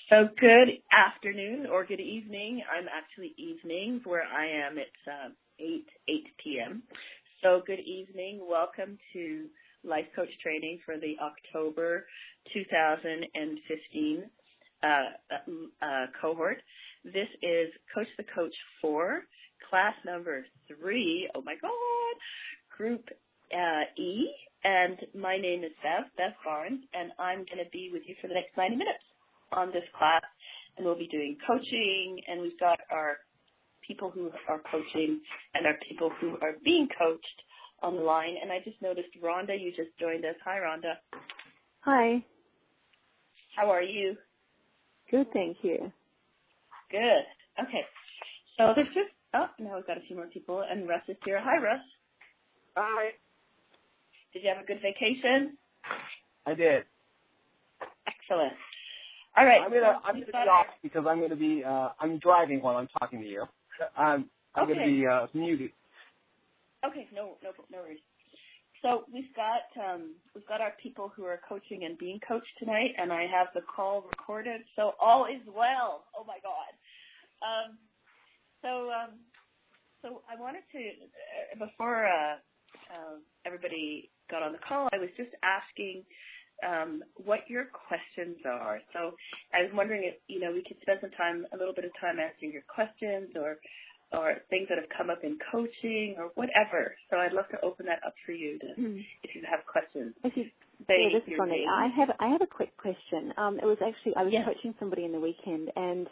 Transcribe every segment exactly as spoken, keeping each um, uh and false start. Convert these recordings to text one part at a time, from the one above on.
So good afternoon or good evening. I'm actually evening where I am. It's um, eight, eight p.m. So good evening. Welcome to Life Coach Training for the October two thousand fifteen uh, uh, cohort. This is Coach the Coach four, class number three. Oh my God, Group uh, E. And my name is Bev, Bev Barnes, and I'm going to be with you for the next ninety minutes on this class. And we'll be doing coaching, and we've got our people who are coaching and our people who are being coached on the line. And I just noticed, Rhonda, you just joined us. Hi, Rhonda. Hi. How are you? Good, thank you. Good. Okay. So there's just, oh, now we've got a few more people, and Russ is here. Hi, Russ. Hi. Did you have a good vacation? I did. Excellent. All right. I'm gonna I'm gonna be off because I'm gonna be uh, I'm driving while I'm talking to you. I'm I'm okay. gonna be uh, muted. Okay. No no no worries. So we've got um, we've got our people who are coaching and being coached tonight, and I have the call recorded. So all is well. Oh my God. Um, so um, so I wanted to uh, before uh, uh, everybody got on the call, I was just asking um, what your questions are. So I was wondering if you know we could spend some time, a little bit of time answering your questions or or things that have come up in coaching or whatever. So I'd love to open that up for you to, mm. if you have questions. Actually, yeah, this is funny. I have I have a quick question. Um, it was actually I was yes. coaching somebody in the weekend, and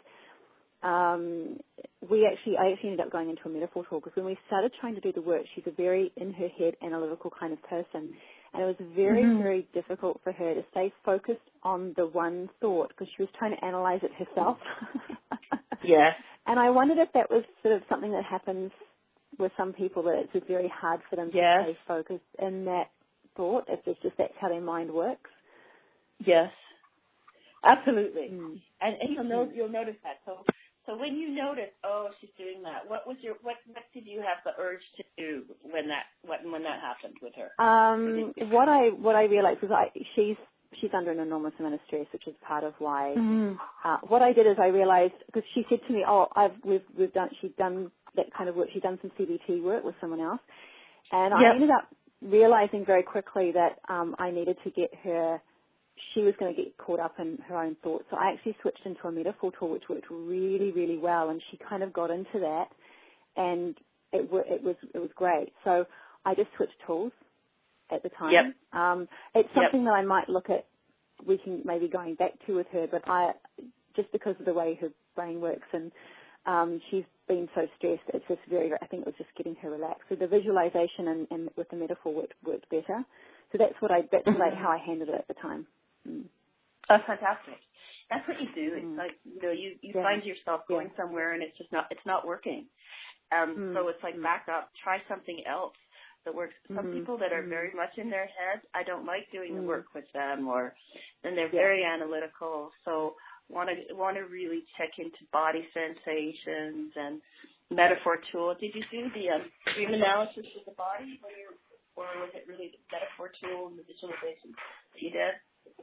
um, we actually I actually ended up going into a metaphor talk because when we started trying to do the work, she's a very in her head analytical kind of person, and it was very mm-hmm. very difficult for her to stay focused on the one thought because she was trying to analyze it herself. Yes. And I wondered if that was sort of something that happens with some people, that it's just very hard for them yes. to stay focused in that thought, if it's just that's how their mind works. Yes, absolutely. Mm. And, and you'll know, you'll notice that. So, so when you notice, oh, she's doing that. What was your what? What did you have the urge to do when that when when that happened with her? Um, what I what I realized was I she's she's under an enormous amount of stress, which is part of why. Mm. Uh, what I did is I realized, because she said to me, "Oh, I've we've we've done she'd done that kind of work. She'd done some C B T work with someone else," and yep. I ended up realizing very quickly that um, I needed to get her. She was going to get caught up in her own thoughts, so I actually switched into a metaphor tool, which worked really, really well, and she kind of got into that, and it it was it was great. So I just switched tools at the time. Yep. Um, it's something yep. that I might look at, we can maybe going back to with her, but I, just because of the way her brain works and um, she's been so stressed, it's just very, I think it was just getting her relaxed. So the visualization and, and with the metaphor worked, worked better. So that's what I, that's mm-hmm. what I, how I handled it at the time. Mm. That's fantastic. That's what you do. It's Mm. like, you know, you, you yeah. find yourself going yeah. somewhere and it's just not, it's not working. Um, mm. So it's like mm. back up, try something else that works. Some mm. people that are mm. very much in their head, I don't like doing mm. the work with them, or then they're yeah. very analytical. So want to want to really check into body sensations and metaphor tool. Did you do the um, dream analysis of the body, when you're, or was it really the metaphor tool and the visualization that you did?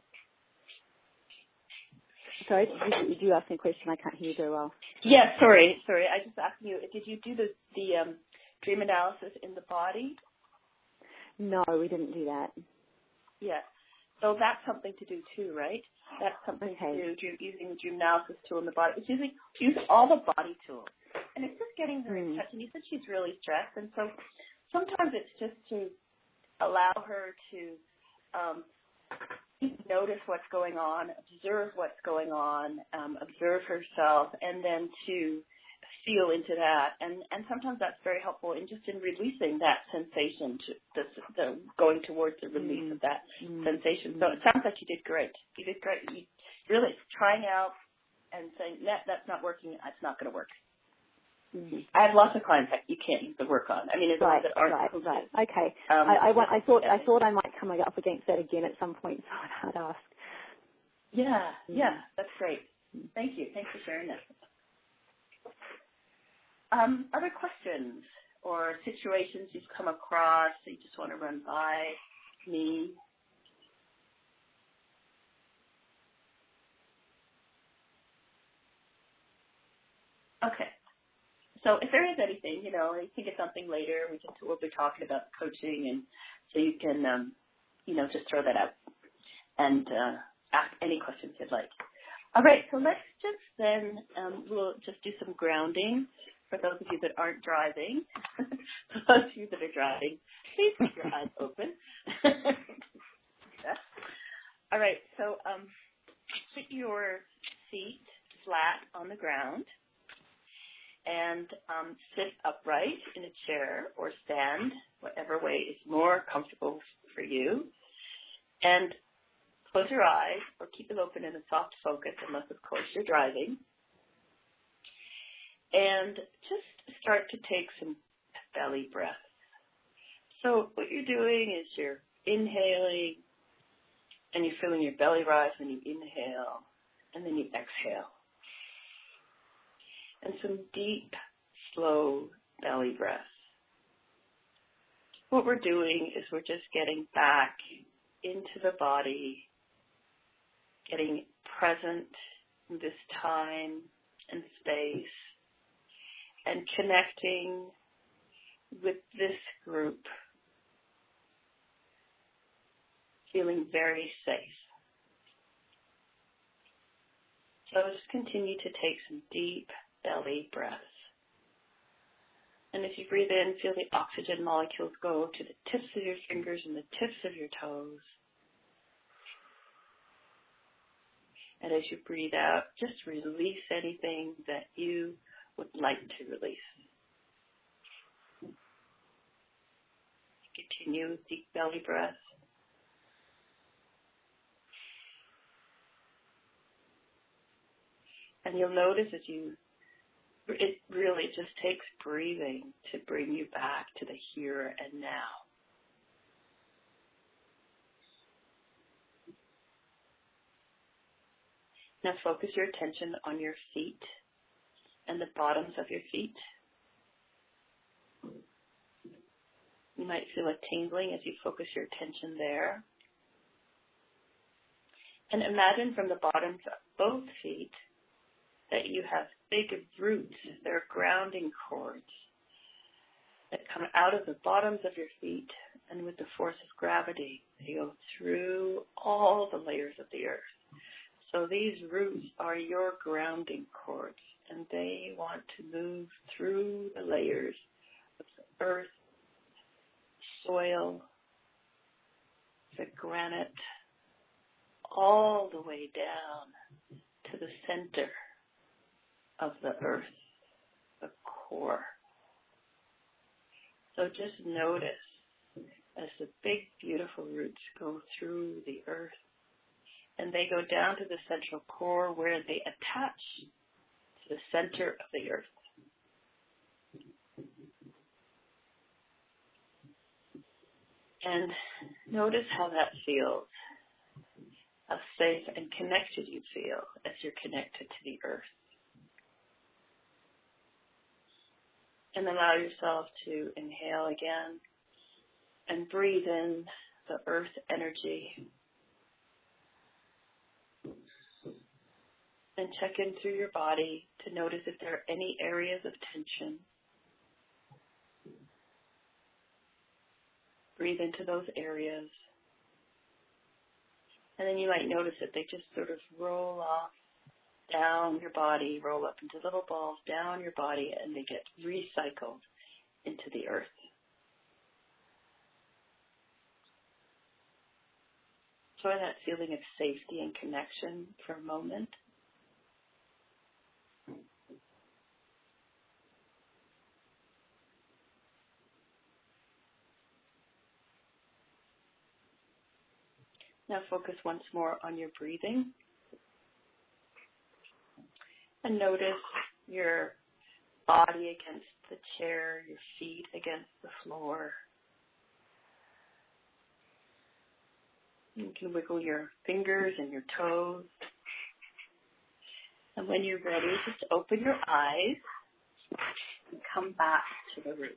Sorry, did you, did you ask me a question? I can't hear you very well. Yes, sorry, sorry. I just asked you, did you do the, the um, dream analysis in the body? No, we didn't do that. Yeah. So that's something to do too, right? That's something okay. to do, using the dream analysis tool in the body. It's using, use all the body tools. And it's just getting her mm. in touch. And you said she's really stressed. And so sometimes it's just to allow her to um, notice what's going on, observe what's going on, um, observe herself, and then to feel into that. And, and sometimes that's very helpful in just in releasing that sensation, to the, the going towards the release mm. of that mm. sensation. mm. So it sounds like you did great. You did great. You really trying out and saying, that, that's not working, it's not going to work. Mm-hmm. I have lots of clients that you can't use the work on. I mean, it's right, ones that aren't right, coaches. right. Okay. Um, I, I, want, I thought I thought I might come up against that again at some point, so I'd ask. Yeah, yeah, that's great. Thank you. Thanks for sharing that. Um, other questions or situations you've come across that you just want to run by me? Okay. So if there is anything, you know, you can get something later. We can, we'll be talking about coaching, and so you can, um, you know, just throw that out and uh, ask any questions you'd like. All right. So let's just then um, we'll just do some grounding for those of you that aren't driving. For those of you that are driving, please keep your eyes open. Yeah. All right. So um, put your feet flat on the ground. And um, sit upright in a chair or stand, whatever way is more comfortable for you. And close your eyes or keep them open in a soft focus, unless, of course, you're driving. And just start to take some belly breaths. So what you're doing is you're inhaling, and you're feeling your belly rise when you inhale, and then you exhale. And some deep, slow belly breaths. What we're doing is we're just getting back into the body, getting present in this time and space, and connecting with this group, feeling very safe. So just continue to take some deep belly breaths. And as you breathe in, feel the oxygen molecules go to the tips of your fingers and the tips of your toes. And as you breathe out, just release anything that you would like to release. Continue with deep belly breaths. And you'll notice as you it really just takes breathing to bring you back to the here and now. Now focus your attention on your feet and the bottoms of your feet. You might feel a tingling as you focus your attention there. And imagine from the bottoms of both feet that you have big roots. They're grounding cords that come out of the bottoms of your feet, and with the force of gravity, they go through all the layers of the earth. So these roots are your grounding cords, and they want to move through the layers of the earth, soil, the granite, all the way down to the center of the earth, the core. So just notice as the big, beautiful roots go through the earth, and they go down to the central core where they attach to the center of the earth. And notice how that feels, how safe and connected you feel as you're connected to the earth. And allow yourself to inhale again and breathe in the earth energy. And check in through your body to notice if there are any areas of tension. Breathe into those areas. And then you might notice that they just sort of roll off down your body, roll up into little balls down your body, and they get recycled into the earth. Try that feeling of safety and connection for a moment. Now focus once more on your breathing. And notice your body against the chair, your feet against the floor. You can wiggle your fingers and your toes. And when you're ready, just open your eyes and come back to the room.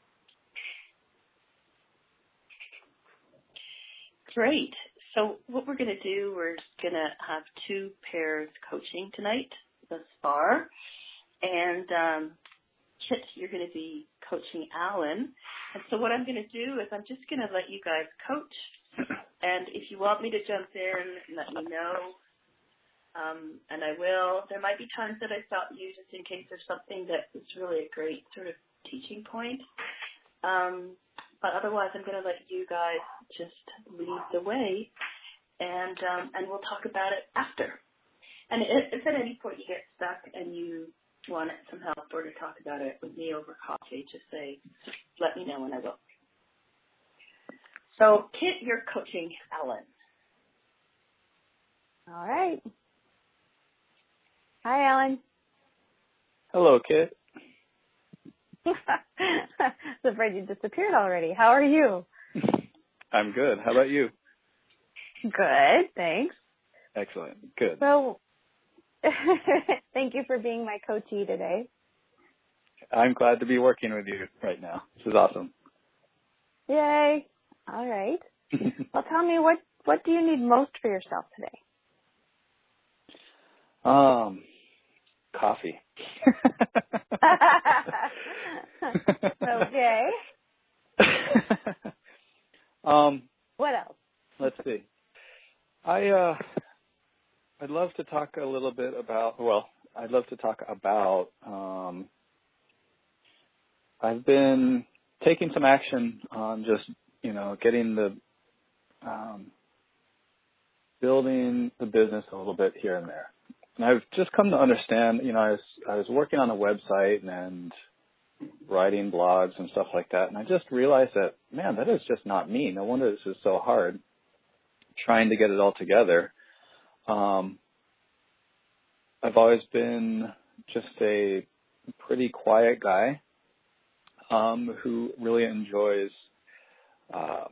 Great. So what we're going to do, we're going to have two pairs coaching tonight thus far. And um, Kit, you're going to be coaching Alan. And so what I'm going to do is I'm just going to let you guys coach. And if you want me to jump in, let me know. Um, and I will. There might be times that I stop you just in case there's something that is really a great sort of teaching point. Um, but otherwise, I'm going to let you guys just lead the way, and um, and we'll talk about it after. And if, if at any point you get stuck and you want some help or to talk about it with me over coffee, just say, let me know and I will. So, Kit, you're coaching Alan. All right. Hi, Alan. Hello, Kit. I was afraid you disappeared already. How are you? I'm good. How about you? Good, thanks. Excellent. Good. So, thank you for being my coachee today. I'm glad to be working with you right now. This is awesome. Yay. All right. Well, tell me, what, what do you need most for yourself today? Um, coffee. Okay. um, what else? Let's see. I, uh, I'd love to talk a little bit about, well, I'd love to talk about, um, I've been taking some action on just, you know, getting the, um, building the business a little bit here and there. And I've just come to understand, you know, I was, I was working on a website and writing blogs and stuff like that, and I just realized that, man, that is just not me. No wonder this is so hard, trying to get it all together. Um, I've always been just a pretty quiet guy um, who really enjoys uh,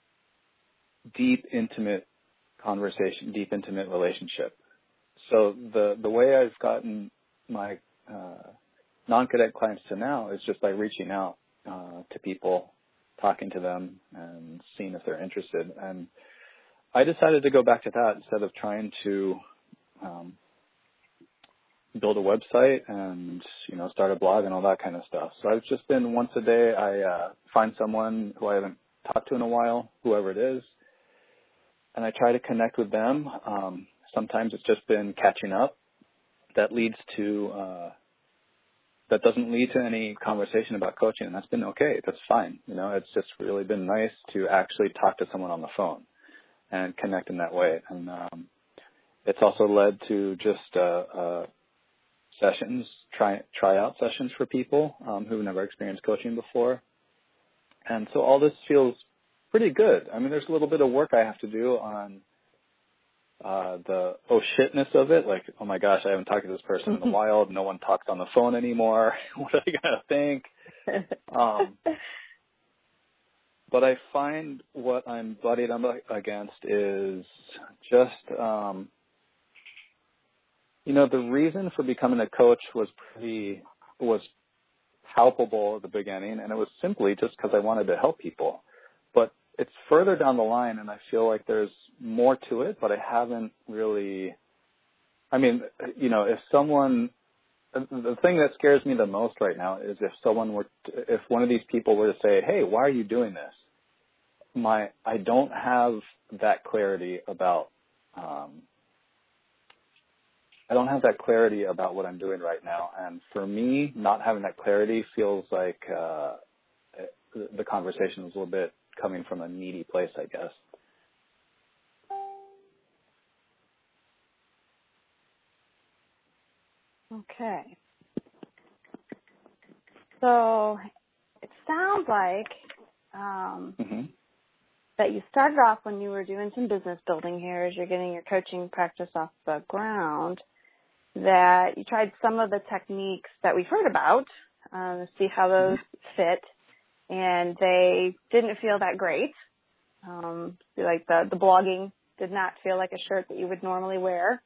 deep, intimate conversation, deep, intimate relationship. So the the way I've gotten my uh, non-cadet clients to now is just by reaching out uh, to people, talking to them, and seeing if they're interested. And I decided to go back to that instead of trying to um, build a website and, you know, start a blog and all that kind of stuff. So I've just been once a day, I uh, find someone who I haven't talked to in a while, whoever it is, and I try to connect with them. Um, sometimes it's just been catching up. That leads to, uh, that doesn't lead to any conversation about coaching, and that's been okay. That's fine. You know, it's just really been nice to actually talk to someone on the phone and connect in that way. And um, it's also led to just uh, uh, sessions, try try out sessions for people um, who've never experienced coaching before. And so all this feels pretty good. I mean, there's a little bit of work I have to do on uh, the oh shitness of it. Like, oh my gosh, I haven't talked to this person in a while. No one talks on the phone anymore. What are they gonna think? Um, but I find what I'm butting up against is just, um, you know, the reason for becoming a coach was pretty was palpable at the beginning, and it was simply just because I wanted to help people. But it's further down the line, and I feel like there's more to it, but I haven't really, I mean, you know, if someone, the thing that scares me the most right now is if someone were, to, if one of these people were to say, hey, why are you doing this? My, I don't have that clarity about, um, I don't have that clarity about what I'm doing right now. And for me, not having that clarity feels like uh, the conversation is a little bit coming from a needy place, I guess. Okay. So it sounds like um, mm-hmm. that you started off when you were doing some business building here as you're getting your coaching practice off the ground, that you tried some of the techniques that we've heard about um, to see how those fit, and they didn't feel that great. Um, like the, the blogging did not feel like a shirt that you would normally wear.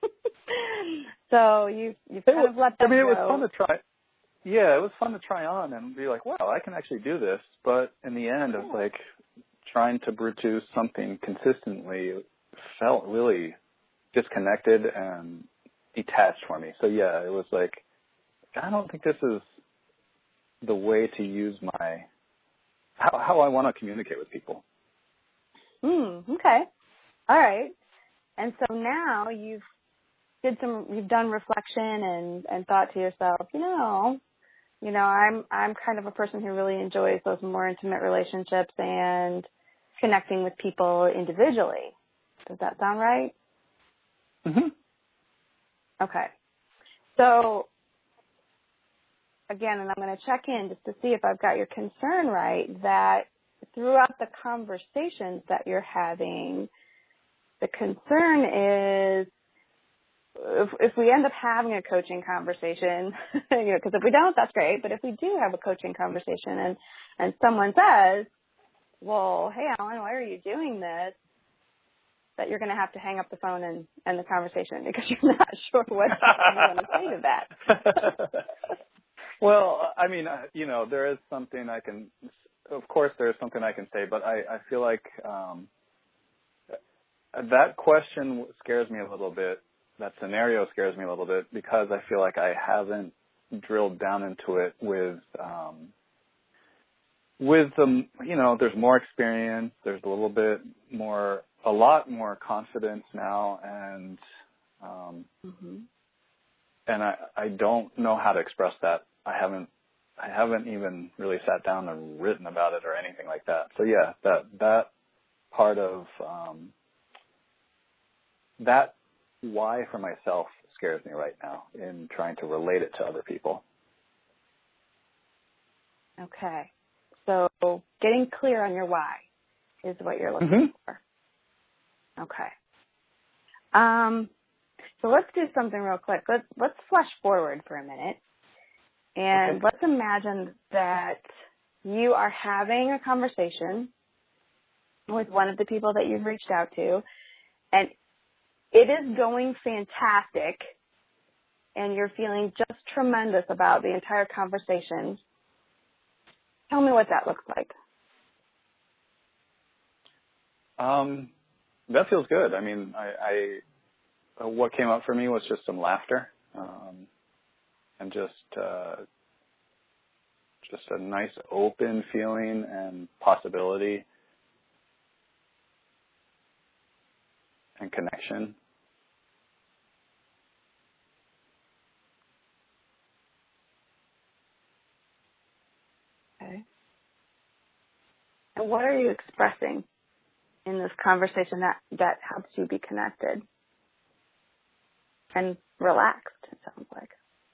So you you kind was, of let that I mean, go. it was fun to try. Yeah, it was fun to try on and be like, wow, I can actually do this. But in the end, it was like trying to produce something consistently felt really disconnected and detached for me. So yeah, it was like I don't think this is the way to use my, how, how I want to communicate with people. Hmm, okay. All right. And so now you've did some, you've done reflection and, and thought to yourself, you know, you know, I'm, I'm kind of a person who really enjoys those more intimate relationships and connecting with people individually. Does that sound right? Mm-hmm. Okay. So, again, and I'm going to check in just to see if I've got your concern right, that throughout the conversations that you're having, the concern is if, if we end up having a coaching conversation, you know, because if we don't, that's great, but if we do have a coaching conversation and, and someone says, well, hey, Alan, why are you doing this? That you're going to have to hang up the phone and end the conversation because you're not sure what you're going to say to that. Well, I mean, uh, you know, there is something I can, of course there is something I can say, but I, I feel like um, that question scares me a little bit. That scenario scares me a little bit because I feel like I haven't drilled down into it with, um, with the, you know, there's more experience, there's a little bit more, a lot more confidence now, and um, mm-hmm. and I, I don't know how to express that. I haven't I haven't even really sat down and written about it or anything like that. So yeah, that that part of um, that why for myself scares me right now in trying to relate it to other people. Okay, so getting clear on your why is what you're looking mm-hmm. for. Okay. Um, so let's do something real quick. Let's, let's flash forward for a minute. And okay. let's imagine that you are having a conversation with one of the people that you've reached out to, and it is going fantastic, and you're feeling just tremendous about the entire conversation. Tell me what that looks like. Um. That feels good. I mean, I, I what came up for me was just some laughter, um, and just uh, just a nice open feeling and possibility and connection. Okay. And what are you expressing in this conversation that, that helps you be connected and relaxed, it sounds like?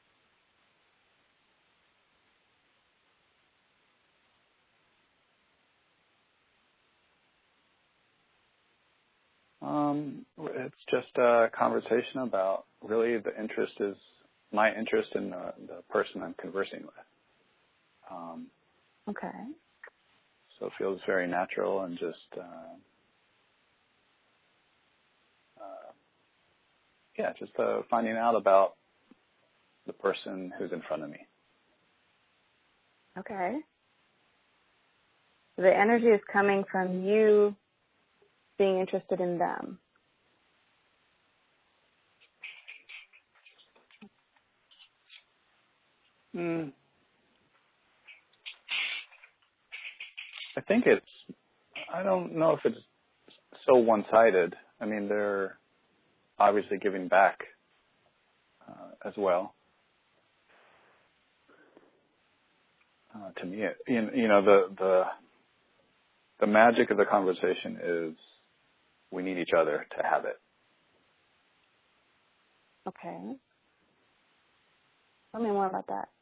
Um, it's just a conversation about really the interest is my interest in the, the person I'm conversing with. Um, okay. So it feels very natural and just, uh, uh, yeah, just uh, finding out about the person who's in front of me. Okay. The energy is coming from you being interested in them. Mm. I think it's, I don't know if it's so one-sided. I mean, they're obviously giving back uh, as well. Uh, to me, it, you, you know, the, the the magic of the conversation is we need each other to have it. Okay. Tell me more about that.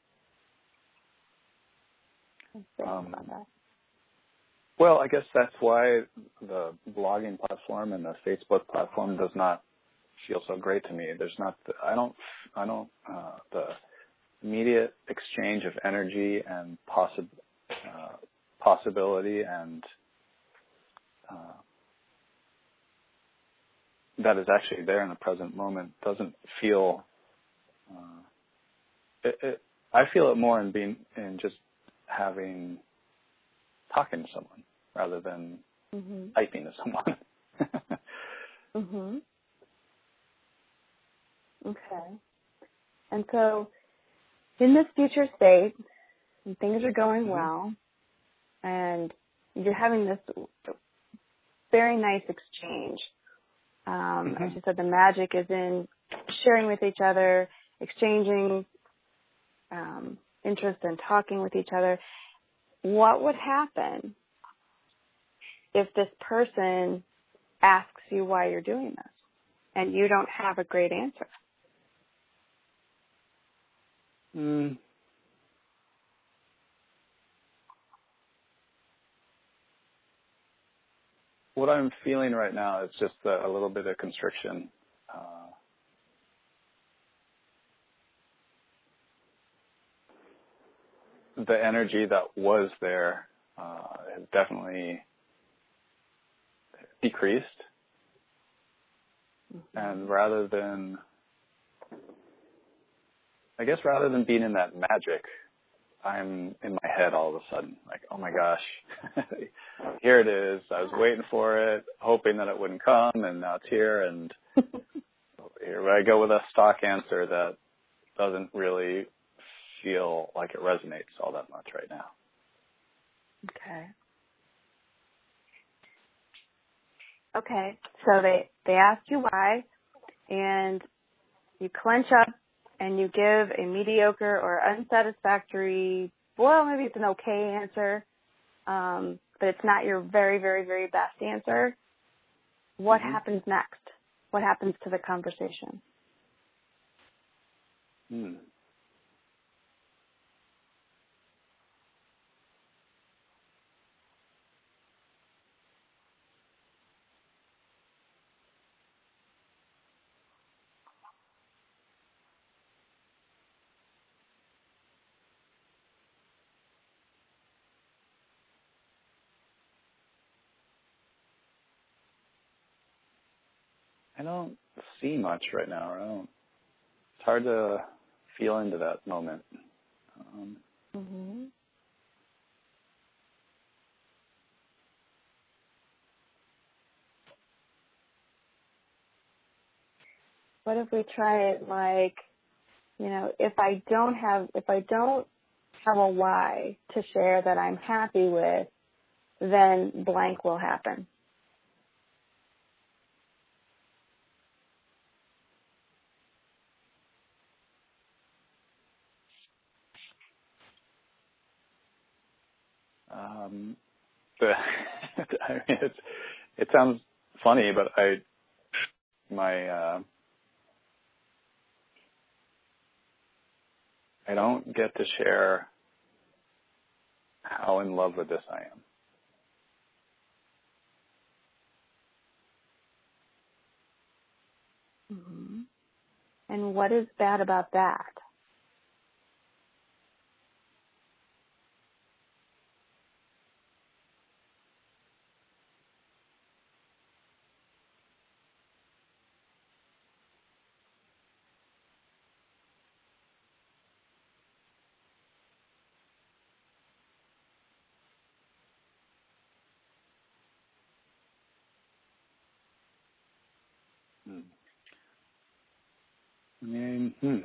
Um, about that. Well, I guess that's why the blogging platform and the Facebook platform does not feel so great to me. There's not, the, I don't, I don't, uh, the immediate exchange of energy and possi- uh, possibility and uh, that is actually there in the present moment doesn't feel. Uh, it, it, I feel it more in being in just having talking to someone rather than mm-hmm. typing to someone. mhm. Okay. And so in this future state, and things are going Mm-hmm. well, and you're having this very nice exchange. Um, Mm-hmm. As you said, the magic is in sharing with each other, exchanging um, interest and talking with each other. What would happen if this person asks you why you're doing this and you don't have a great answer? Mm. What I'm feeling right now is just a, a little bit of constriction. Uh, the energy that was there uh, has definitely decreased. Mm-hmm. And rather than, I guess rather than being in that magic, I'm in my head all of a sudden, like, oh my gosh, here it is. I was waiting for it, hoping that it wouldn't come, and now it's here. And here I go with a stock answer that doesn't really feel like it resonates all that much right now. Okay. Okay. So they, they ask you why, and you clench up and you give a mediocre or unsatisfactory, well, maybe it's an okay answer, um, but it's not your very, very, very best answer. What mm-hmm. happens next? What happens to the conversation? Hmm. I don't see much right now. I don't, it's hard to feel into that moment. Um, mm-hmm. What if we try it like, you know, if I don't have, if I don't have a why to share that I'm happy with, then blank will happen. um, the, I mean, it's, it sounds funny, but I, my, uh, I don't get to share how in love with this I am. Mm-hmm. And what is bad about that? Hmm. I mean, hmm.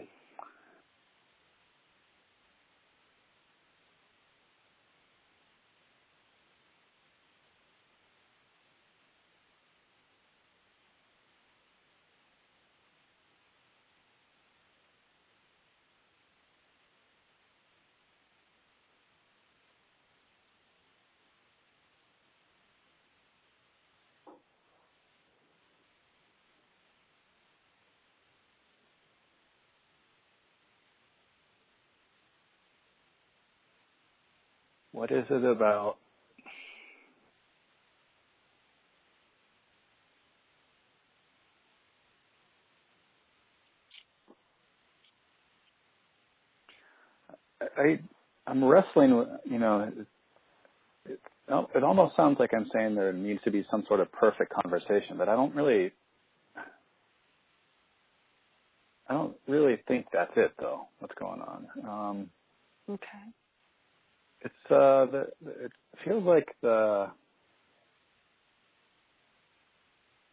What is it about I, I'm wrestling with, you know, it, it, it almost sounds like I'm saying there needs to be some sort of perfect conversation, but I don't really, I don't really think that's it though, what's going on. Um, Okay. it's, uh, the, it feels like the,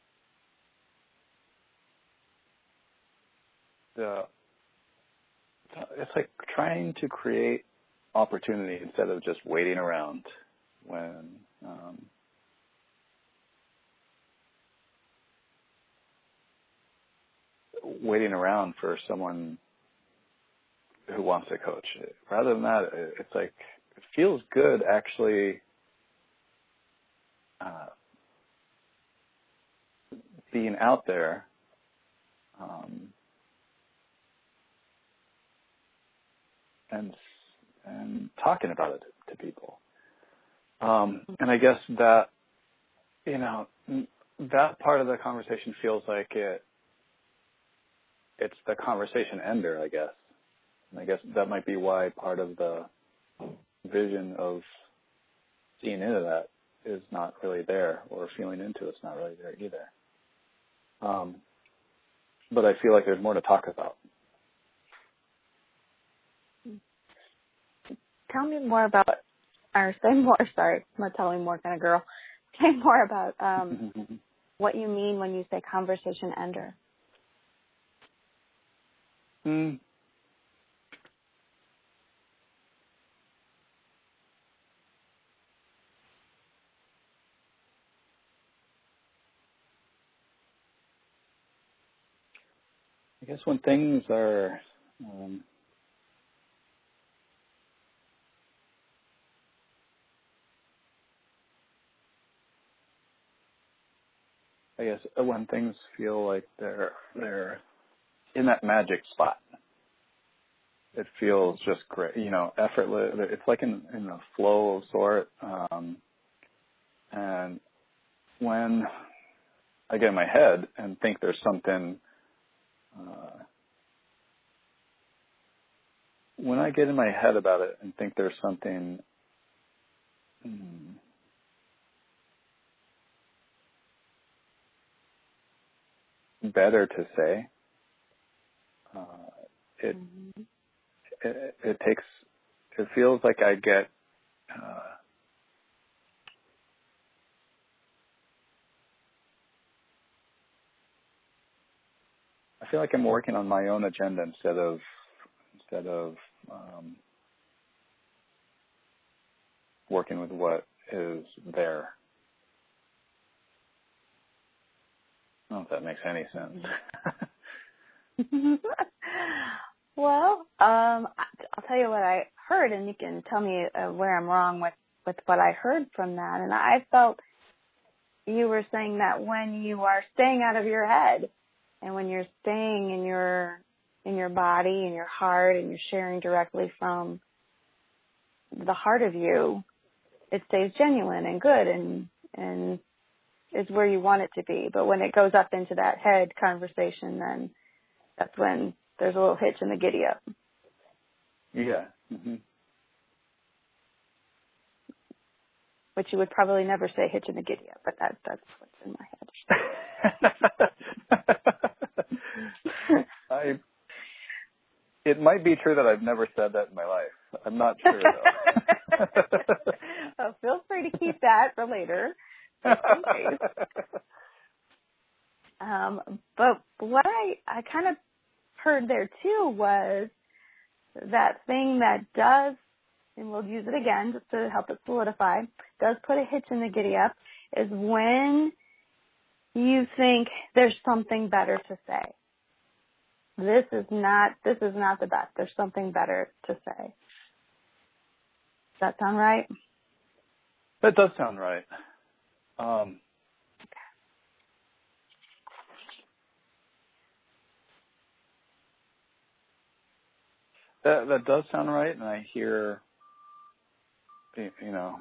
the, it's like trying to create opportunity instead of just waiting around when um, waiting around for someone who wants to coach. Rather than that, it's like it feels good actually uh, being out there um, and and talking about it to people. Um, and I guess that, you know, that part of the conversation feels like it, it's the conversation ender, I guess. And I guess that might be why part of the vision of seeing into that is not really there, or feeling into it's not really there either. Um, but I feel like there's more to talk about. Tell me more about, or say more, sorry, I'm not telling more kind of girl. Say more about um, what you mean when you say conversation ender. Mm. I guess when things are um, I guess when things feel like they're they're in that magic spot, it feels just great, you know, effortless. It's like in in a flow of sort. Um, and when I get in my head and think there's something, uh, when I get in my head about it and think there's something. Hmm, better to say, uh, it, mm-hmm. it it takes it feels like I get uh, I feel like I'm working on my own agenda instead of instead of um, working with what is there. I don't know if that makes any sense. Well, um, I'll tell you what I heard, and you can tell me uh, where I'm wrong with, with what I heard from that. And I felt you were saying that when you are staying out of your head, and when you're staying in your in your body and your heart, and you're sharing directly from the heart of you, it stays genuine and good, and and is where you want it to be. But when it goes up into that head conversation, then that's when there's a little hitch in the giddy up. Yeah. Mm-hmm. Which you would probably never say hitch in the giddy up, but that, that's what's in my head. I, it might be true that I've never said that in my life. I'm not sure, though. Well, feel free to keep that for later. Um, but what I, I kind of heard there too was that thing that does, and we'll use it again just to help it solidify, does put a hitch in the giddy up, is when you think there's something better to say. This is not, this is not the best. There's something better to say. Does that sound right? That does sound right. Um, that, that does sound right, and I hear, you know,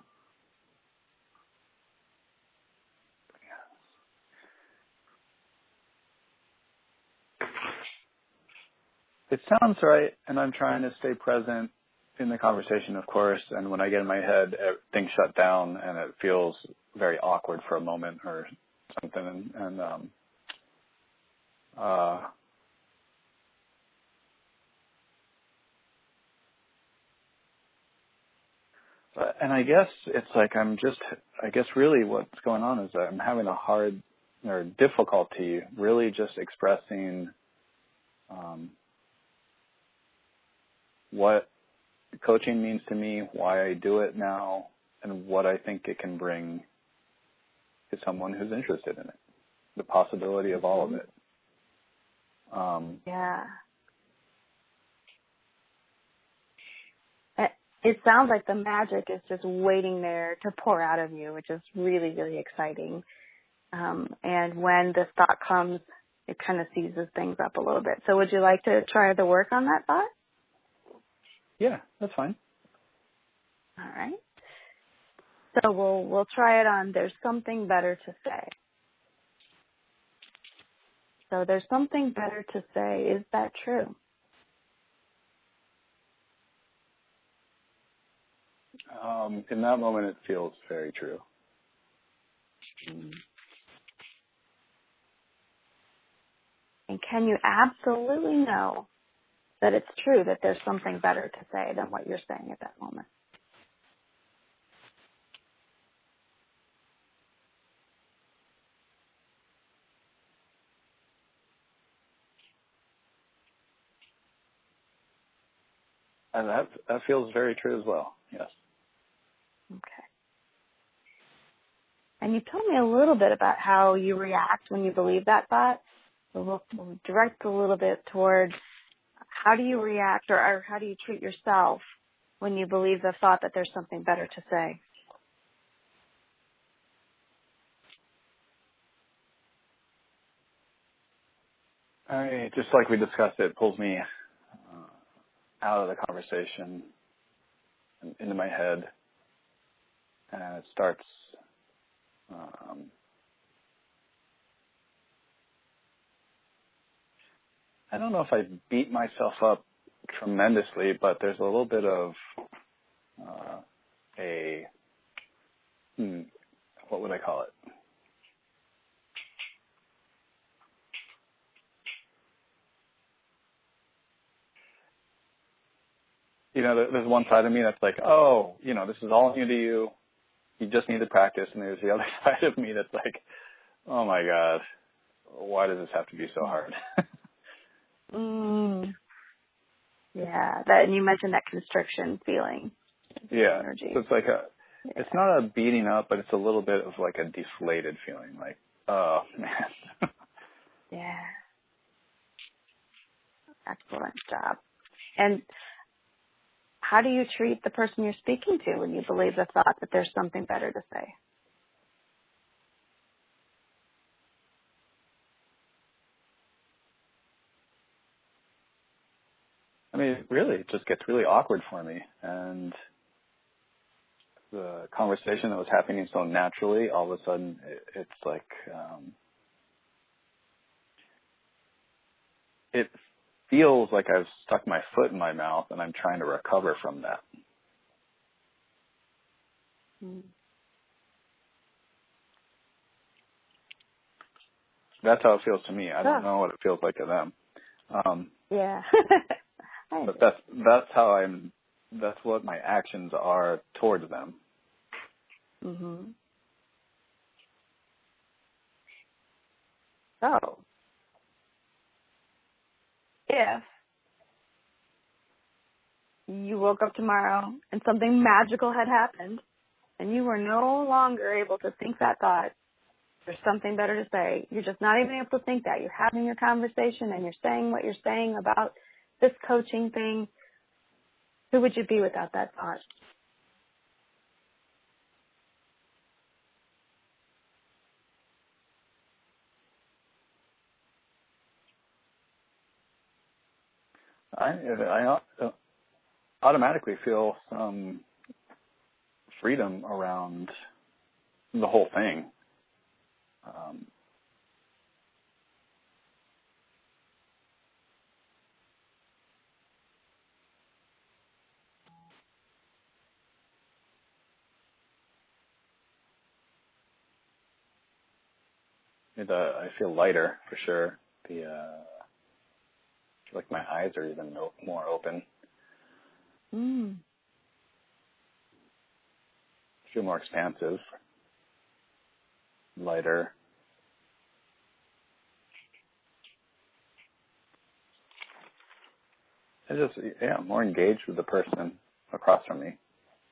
it sounds right, and I'm trying to stay present in the conversation, of course, and when I get in my head, things shut down, and it feels very awkward for a moment or something, and, and um, uh, and I guess it's like I'm just, I guess really what's going on is that I'm having a hard or difficulty really just expressing um, what coaching means to me, why I do it now, and what I think it can bring to someone who's interested in it. The possibility of all of it. Um, yeah. It, it sounds like the magic is just waiting there to pour out of you, which is really, really exciting. Um, and when this thought comes, it kind of seizes things up a little bit. So would you like to try the work on that thought? Yeah, that's fine. All right. So we'll we'll try it on there's something better to say. So there's something better to say. Is that true? Um, in that moment, it feels very true. Mm. And can you absolutely know that it's true that there's something better to say than what you're saying at that moment? And that that feels very true as well. Yes. Okay. And you told me a little bit about how you react when you believe that thought. So we'll, we'll direct a little bit towards how do you react or, or how do you treat yourself when you believe the thought that there's something better to say? I, just like we discussed, it pulls me uh, out of the conversation and into my head, and it starts um, I don't know if I beat myself up tremendously, but there's a little bit of uh, a, hmm, what would I call it? You know, there's one side of me that's like, oh, you know, this is all new to you. You just need to practice. And there's the other side of me that's like, oh, my God, why does this have to be so hard? mm. Yeah, that, and you mentioned that constriction feeling. Yeah, Energy. so it's like a, yeah. It's not a beating up, but it's a little bit of like a deflated feeling, like, oh, man. Yeah. Excellent job. And how do you treat the person you're speaking to when you believe the thought that there's something better to say? I mean, really, it just gets really awkward for me. And the conversation that was happening so naturally, all of a sudden, it, it's like, um, it feels like I've stuck my foot in my mouth and I'm trying to recover from that. Mm. That's how it feels to me. I don't Oh. know what it feels like to them. Um, Yeah. but that's, that's how I'm, that's what my actions are towards them. Mm-hmm. So, if you woke up tomorrow and something magical had happened and you were no longer able to think that thought, there's something better to say. You're just not even able to think that. You're having your conversation and you're saying what you're saying about this coaching thing. Who would you be without that thought? I, I automatically feel some freedom around the whole thing. Um, it, uh, I feel lighter for sure. The uh, I feel like my eyes are even no, more open. Mm. I feel more expansive, lighter. I just, yeah, more engaged with the person across from me.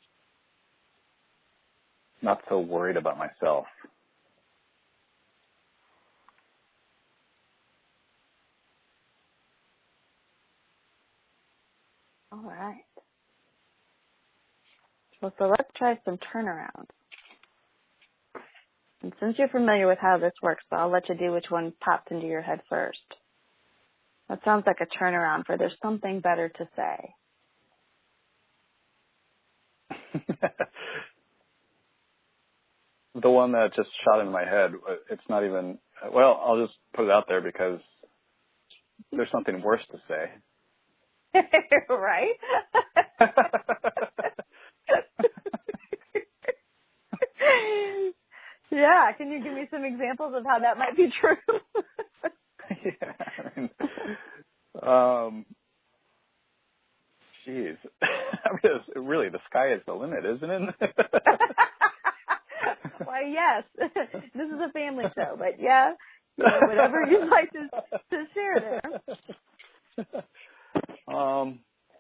Not so worried about myself. All right. Well, so let's try some turnarounds. And since you're familiar with how this works, I'll let you do which one pops into your head first. That sounds like a turnaround for there's something better to say. The one that just shot into my head, it's not even, well, I'll just put it out there because there's something worse to say. Right? Yeah, can you give me some examples of how that might be true? Yeah, I mean, um, geez. I mean, it's, really, the sky is the limit, isn't it? Why, yes. This is a family show, but yeah, you know, whatever you'd like to, to share there. Um,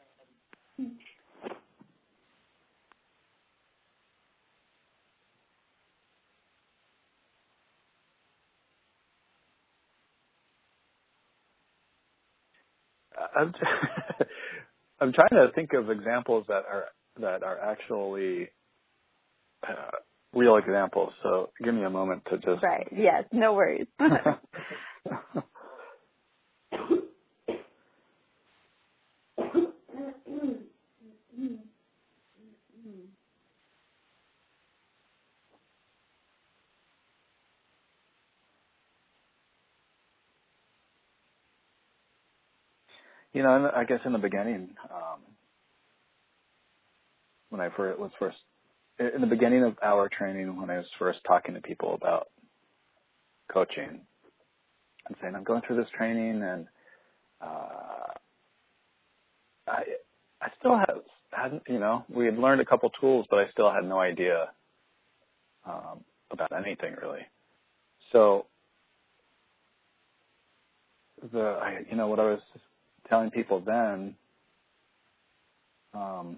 I'm, I'm trying to think of examples that are that are actually uh, real examples. So give me a moment to just. Right. Yes. No worries. You know, I guess in the beginning, um, when I first was first in the beginning of our training, when I was first talking to people about coaching and saying, I'm going through this training and uh, I I still have, hadn't, you know, we had learned a couple tools, but I still had no idea um, about anything really. So the, I, you know, what I was telling people then, um,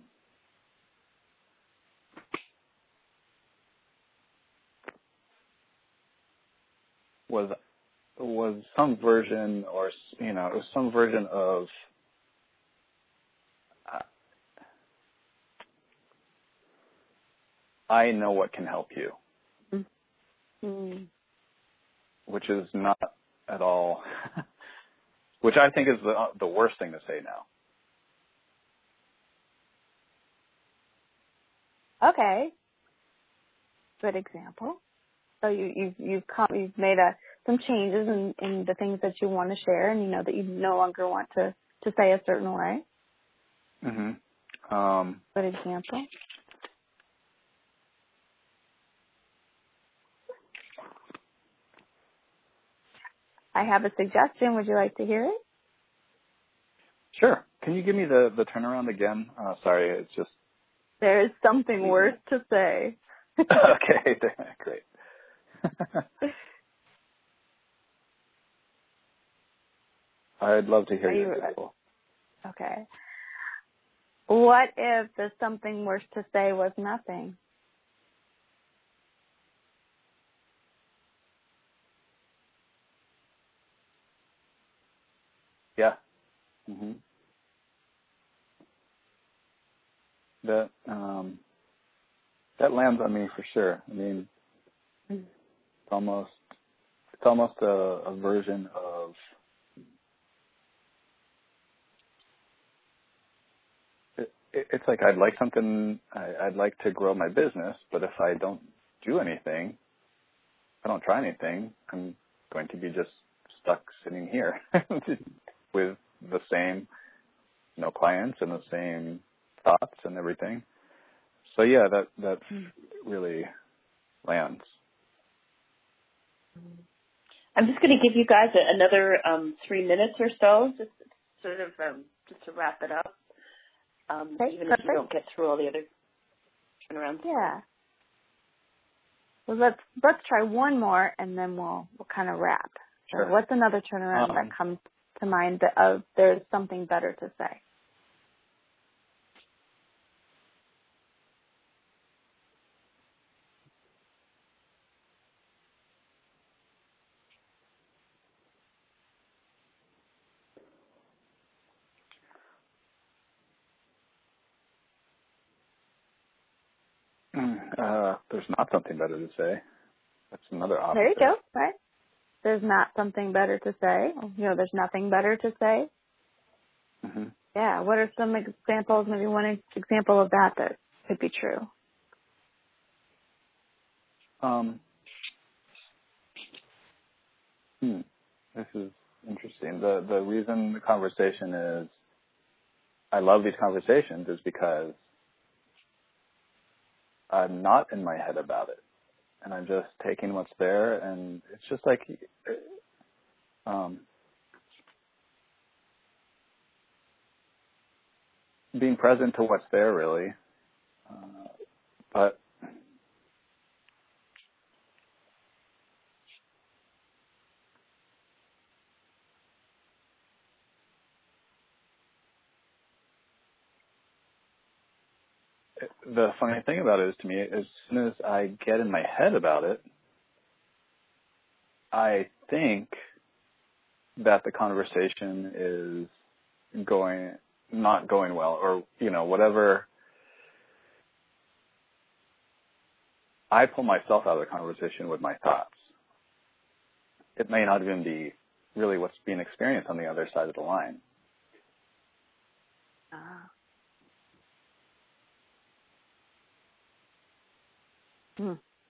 was was some version, or you know, it was some version of uh, I know what can help you, Mm. which is not at all, which I think is the the worst thing to say now. Okay. Good example. So you, you've you've come, you've made a some changes in, in the things that you want to share, and you know that you no longer want to, to say a certain way. Mm-hmm. Um, Good example. I have a suggestion. Would you like to hear it? Sure. Can you give me the, the turnaround again? Uh, sorry, it's just... There is something worse to say. Okay, great. I'd love to hear you. your example. Okay. What if the something worse to say was nothing? Yeah. Mm-hmm. That um, that lands on me for sure. I mean, Mm. it's almost it's almost a, a version of it, it, it's like I'd like something. I, I'd like to grow my business, but if I don't do anything, if I don't try anything, I'm going to be just stuck sitting here with the same, you know, clients and the same thoughts and everything. So yeah, that that mm. really lands. I'm just going to give you guys another um, three minutes or so, just sort of um, just to wrap it up, um, okay, even perfect. if you don't get through all the other turnarounds. Yeah. Well, let's let's try one more, and then we'll we'll kind of wrap. Sure. So what's another turnaround um, that comes to mind that of there's something better to say? there's not something better to say. That's another opposite. There you go, right? There's not something better to say. You know, there's nothing better to say. Mm-hmm. Yeah, what are some examples, maybe one example of that that could be true? Um, hmm, this is interesting. The the reason the conversation is, I love these conversations is because I'm not in my head about it. And I'm just taking what's there, and it's just like, um, being present to what's there, really. Uh, but the funny thing about it is, to me, as soon as I get in my head about it, I think that the conversation is going, not going well, or, you know, whatever. I pull myself out of the conversation with my thoughts. It may not even be really what's being experienced on the other side of the line. Ah. Hmm.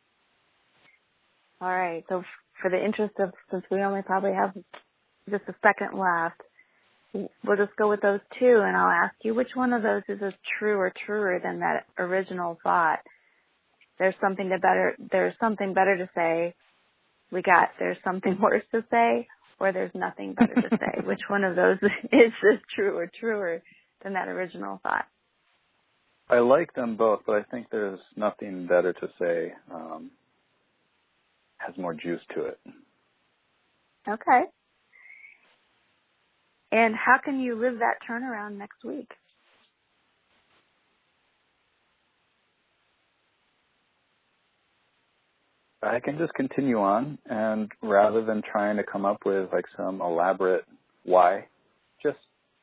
All right. So for the interest of, since we only probably have just a second left, we'll just go with those two, and I'll ask you which one of those is as true or truer than that original thought. There's something to better. There's something better to say. We got there's something worse to say, or there's nothing better to say. Which one of those is as true or truer than that original thought? I like them both, but I think there's nothing better to say. Um, has more juice to it. Okay. And how can you live that turnaround next week? I can just continue on, and rather than trying to come up with like some elaborate why, just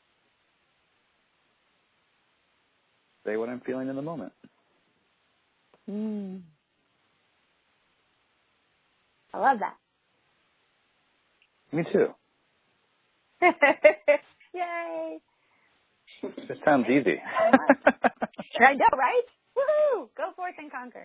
say what I'm feeling in the moment. Mm. I love that. Me too. Yay! It sounds easy. I know, right? Woohoo! Go forth and conquer.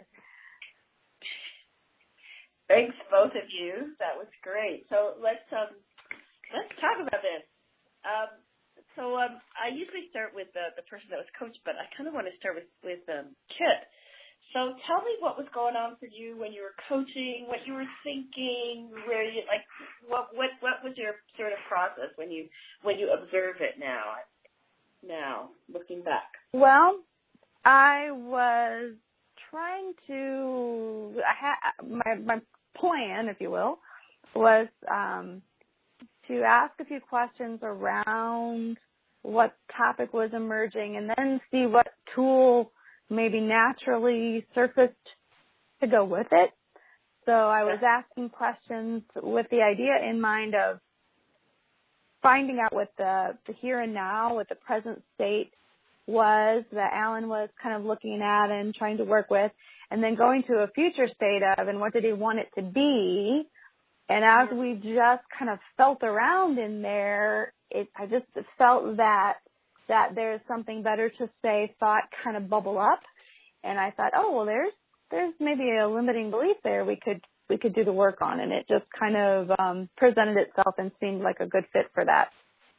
Thanks, both of you. That was great. So let's um, let's talk about this. Um, so um, I usually start with the, the person that was coached, but I kind of want to start with with um, Kit. So tell me what was going on for you when you were coaching, what you were thinking, where you like, what what what was your sort of process when you when you observe it now? Now looking back. Well, I was trying to. I had my my plan, if you will, was um, to ask a few questions around what topic was emerging, and then see what tool maybe naturally surfaced to go with it. So I was asking questions with the idea in mind of finding out what the, the here and now, what the present state was that Alan was kind of looking at and trying to work with, and then going to a future state of, and what did he want it to be? And as we just kind of felt around in there, it, I just felt that that there's something better to say, thought kind of bubble up. And I thought, oh, well, there's there's maybe a limiting belief there we could we could do the work on. And it just kind of um, presented itself and seemed like a good fit for that.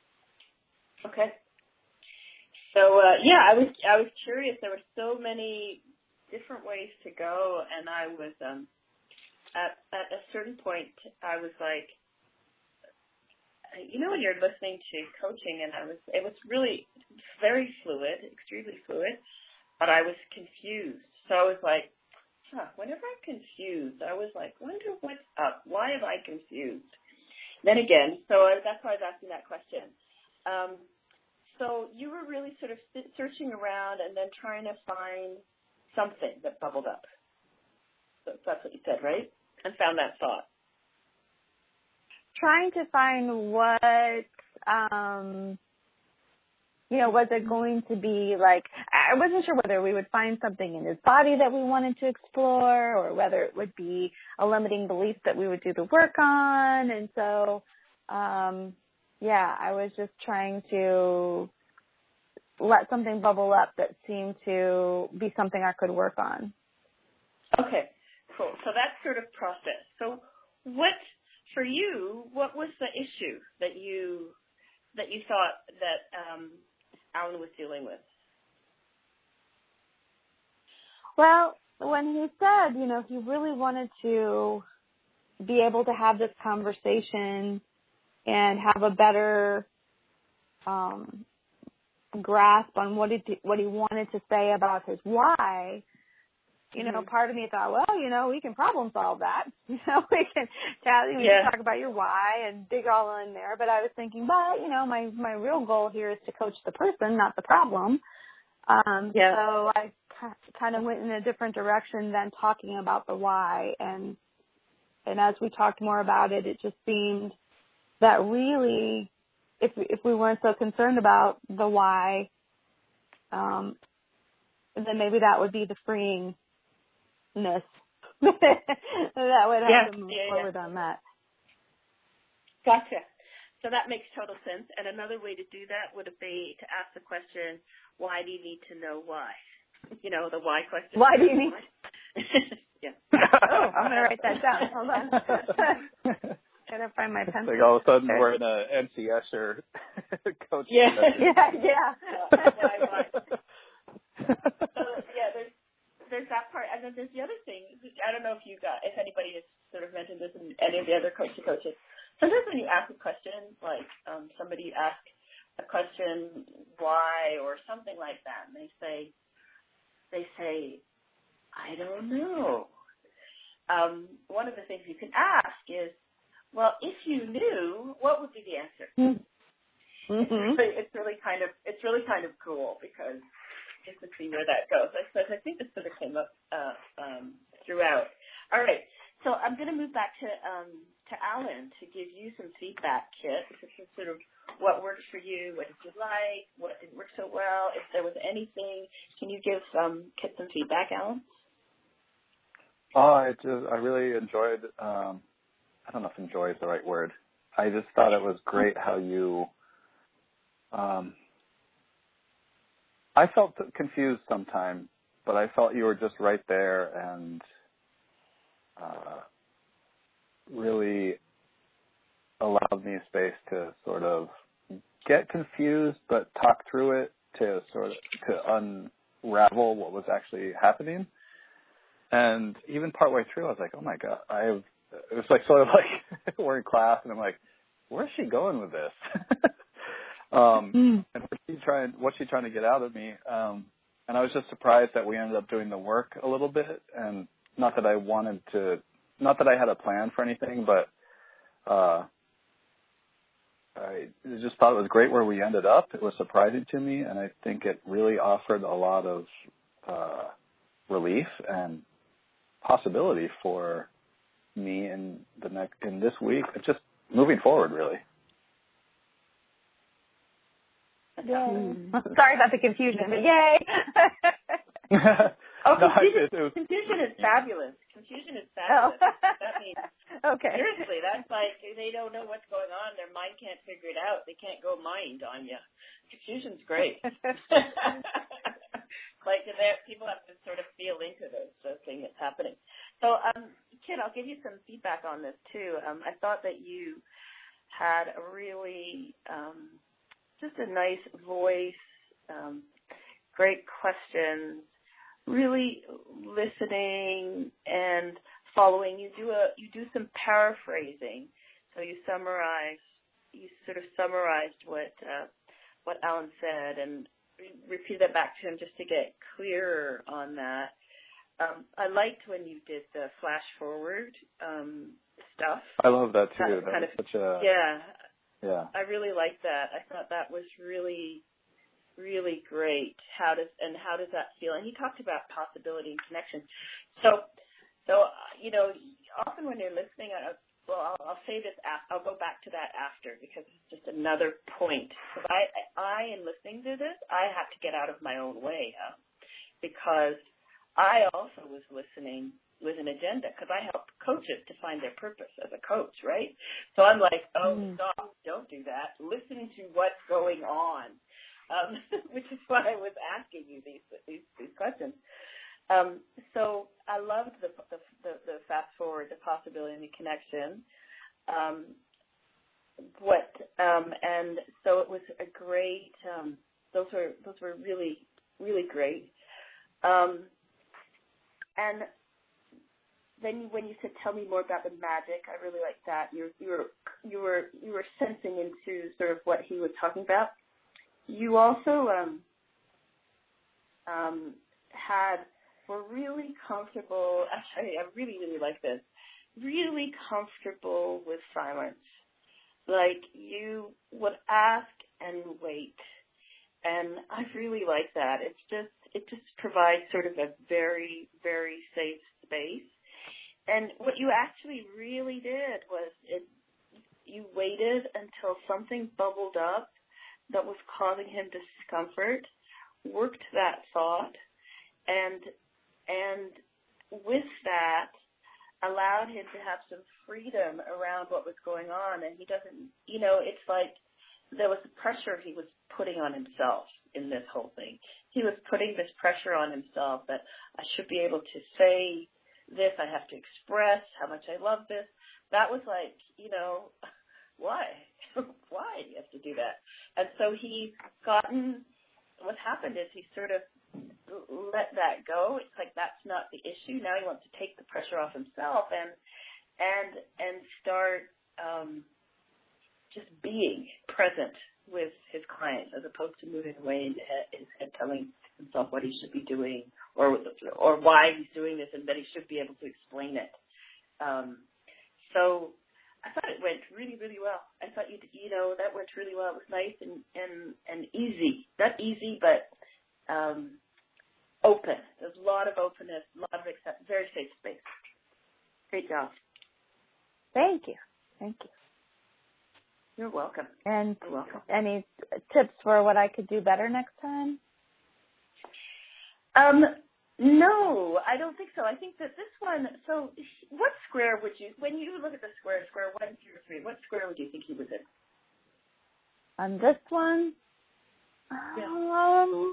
Okay. So, uh, yeah, I was I was curious. There were so many different ways to go, and I was um, at at a certain point, I was like, you know, when you're listening to coaching, and I was it was really very fluid, extremely fluid, but I was confused. So I was like, huh, whenever I'm confused, I was like, wonder what's up? Why am I confused? Then again, so I, that's why I was asking that question. Um, so you were really sort of searching around and then trying to find something that bubbled up. So that's what you said, right? And found that thought. Trying to find what, um, you know, was it going to be like, I wasn't sure whether we would find something in his body that we wanted to explore or whether it would be a limiting belief that we would do the work on. And so, um, yeah, I was just trying to let something bubble up that seemed to be something I could work on. Okay, cool. So that's sort of process. So what, for you, what was the issue that you that you thought that um, Alan was dealing with? Well, when he said, you know, he really wanted to be able to have this conversation and have a better um, grasp on what he what he wanted to say about his why. You know, mm-hmm. part of me thought, well, you know, we can problem solve that. You know, we can tell you, we yeah. can talk about your why and dig all in there. But I was thinking, but you know, my my real goal here is to coach the person, not the problem. Um, yeah. So I kind of went in a different direction than talking about the why. And and as we talked more about it, it just seemed that really, if if we weren't so concerned about the why, um, then maybe that would be the freeing. that would have yeah, to move yeah, forward yeah. on that. Gotcha. So that makes total sense. And another way to do that would be to ask the question, why do you need to know why? You know, the why question. Why do you need yeah. Oh, I'm going to write that down. Hold on. Gotta find my pencil. Like all of a sudden we're in a N C S or coach. Yeah, yeah, yeah. why, why? So, yeah, there's There's that part, and then there's the other thing. I don't know if you got, if anybody has sort of mentioned this in any of the other coach to coaches. Sometimes when you ask a question, like um, somebody asks a question, why, or something like that, and they say, they say, I don't know. Um, one of the things you can ask is, well, if you knew, what would be the answer? Mm-hmm. It's, really, it's really kind of, it's really kind of cool because. Just to see where that goes. I suppose I think this sort of came up uh, um, throughout. All right, so I'm going to move back to um, to Alan to give you some feedback, Kit. This is sort of what worked for you, what did you like, what didn't work so well, if there was anything. Can you give um, Kit some feedback, Alan? Oh, I just I really enjoyed. Um, I don't know if "enjoy" is the right word. I just thought it was great how you. Um, I felt confused sometimes, but I felt you were just right there and uh, really allowed me space to sort of get confused, but talk through it to sort of to unravel what was actually happening. And even partway through, I was like, "Oh my God!" I have. It was like sort of like we're in class, and I'm like, "Where's she going with this?" Um, mm. And what's she trying, what's she trying to get out of me? Um, and I was just surprised that we ended up doing the work a little bit. And not that I wanted to, not that I had a plan for anything, but uh, I just thought it was great where we ended up. It was surprising to me, and I think it really offered a lot of uh, relief and possibility for me in the next in this week. Just moving forward, really. Yay. Sorry about the confusion, but yay. oh, confusion, no, it, it was... confusion is fabulous. Confusion is fabulous. Oh. That means, okay. Seriously, that's like they don't know what's going on. Their mind can't figure it out. They can't go mind on you. Confusion's great. Like people have to sort of feel into this the thing that's happening. So, um, Kit, I'll give you some feedback on this too. Um, I thought that you had a really um, just a nice voice, um, great questions, really listening and following. You do a you do some paraphrasing, so you summarize, you sort of summarized what uh, what Alan said and re- repeat that back to him just to get clearer on that. Um, I liked when you did the flash forward um, stuff. I love that too. That, that kind was of, such a yeah. Yeah. I really liked that. I thought that was really, really great. How does and how does that feel? And he talked about possibility and connection. So, so uh, you know, often when you're listening, uh, well, I'll, I'll say this. Af- I'll go back to that after because it's just another point. Because I, I, in listening to this, I have to get out of my own way huh? because I also was listening with an agenda because I help coaches to find their purpose as a coach, right? So I'm like, oh, mm. stop, don't do that. Listen to what's going on, um, which is why I was asking you these these, these questions. Um, so I loved the, the, the, the fast forward, the possibility and the connection. Um, what um, and so it was a great. Um, those were those were really really great. Um, and then when you said, "Tell me more about the magic," I really liked that. You you were you were you were sensing into sort of what he was talking about. You also um, um, had were really comfortable. Actually, I really really like this. Really comfortable with silence. Like you would ask and wait, and I really like that. It's just it just provides sort of a very very safe space. And what you actually really did was it, you waited until something bubbled up that was causing him discomfort, worked that thought, and and with that allowed him to have some freedom around what was going on. And he doesn't, you know, it's like there was a pressure he was putting on himself in this whole thing. He was putting this pressure on himself that I should be able to say this, I have to express how much I love this. That was like, you know, why? Why do you have to do that? And so he's gotten, what happened is he sort of let that go. It's like that's not the issue. Now he wants to take the pressure off himself and and and start um, just being present with his clients as opposed to moving away in his head telling himself what he should be doing or or why he's doing this and that he should be able to explain it. Um, so I thought it went really, really well. I thought, you you know, that went really well. It was nice and, and, and easy. Not easy, but um, open. There's a lot of openness, a lot of accept, very safe space. Great job. Thank you. Thank you. You're welcome. And You're welcome. Any tips for what I could do better next time? Um, no, I don't think so. I think that this one, so what square would you, when you look at the square, square one, two, or three, what square would you think he was in? On this one? Yeah. Um,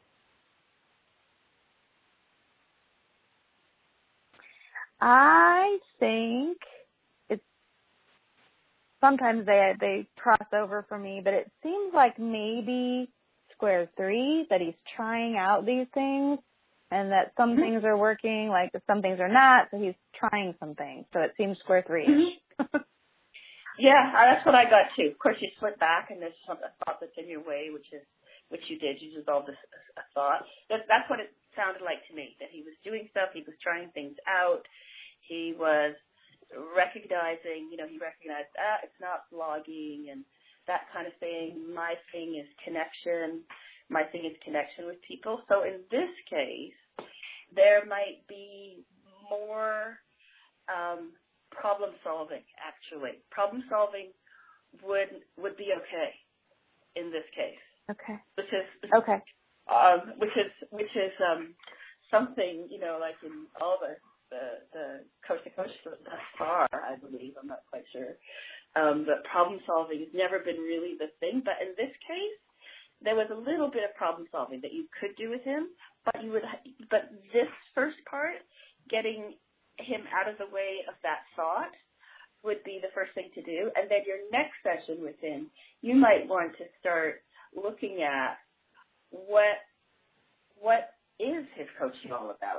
I think it's sometimes they they cross over for me, but it seems like maybe square three, that he's trying out these things and that some mm-hmm. things are working, like some things are not, so he's trying some things. So it seems square three. Mm-hmm. Yeah, that's what I got too. Of course, you slip back and there's some a thought that's in your way, which is which you did. You dissolved a, a thought. That, that's what it sounded like to me, that he was doing stuff, he was trying things out, he was recognizing, you know, he recognized, ah, it's not blogging and that kind of thing. My thing is connection. My thing is connection with people. So in this case, there might be more um, problem solving, actually. Problem solving would would be okay in this case. Okay. Which is okay. Um, which is which is um, something, you know, like in all the the, the coast to coast thus far, I believe. I'm not quite sure. Um, but problem solving has never been really the thing. But in this case, there was a little bit of problem solving that you could do with him. But you would, but this first part, getting him out of the way of that thought, would be the first thing to do. And then your next session with him, you might want to start looking at what what is his coaching all about.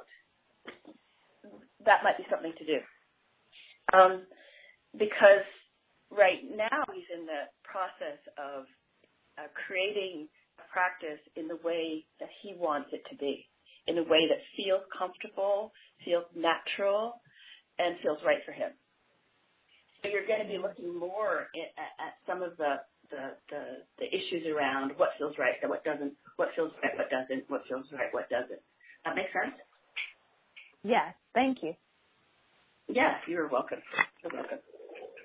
That might be something to do. Um, because right now he's in the process of uh, creating a practice in the way that he wants it to be, in a way that feels comfortable, feels natural, and feels right for him. So you're going to be looking more at, at some of the, the, the, the issues around what feels right and what doesn't, what feels right, what doesn't, what feels right, what doesn't. That make sense? Yes, thank you. Yes, you're welcome. You're welcome.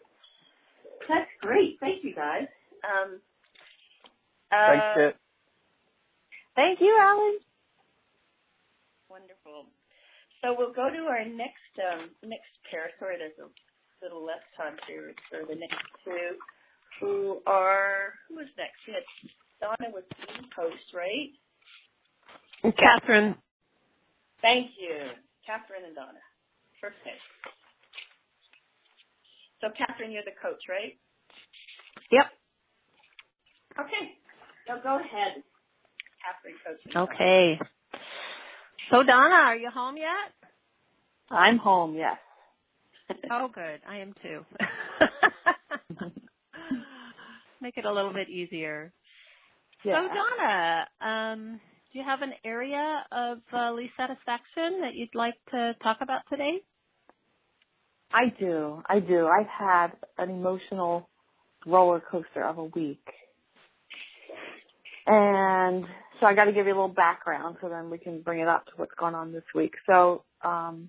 That's great. Thank you, guys. Um, uh, Thanks, Kit. Thank you, Alan. Wonderful. So we'll go to our next um, next pair. Sorry, there's a little less time here for the next two, who are, who is next? We had Donna with Green Post, right? Catherine. Thank you. Catherine and Donna. Perfect. So, Catherine, you're the coach, right? Yep. Okay. So go ahead, Catherine, coaching. Okay. So, Donna, are you home yet? I'm home, yes. Oh, good. I am too. Make it a little bit easier. Yeah. So, Donna, um, do you have an area of uh, least satisfaction that you'd like to talk about today? I do. I do. I've had an emotional roller coaster of a week. And so I got to give you a little background so then we can bring it up to what's going on this week. So um,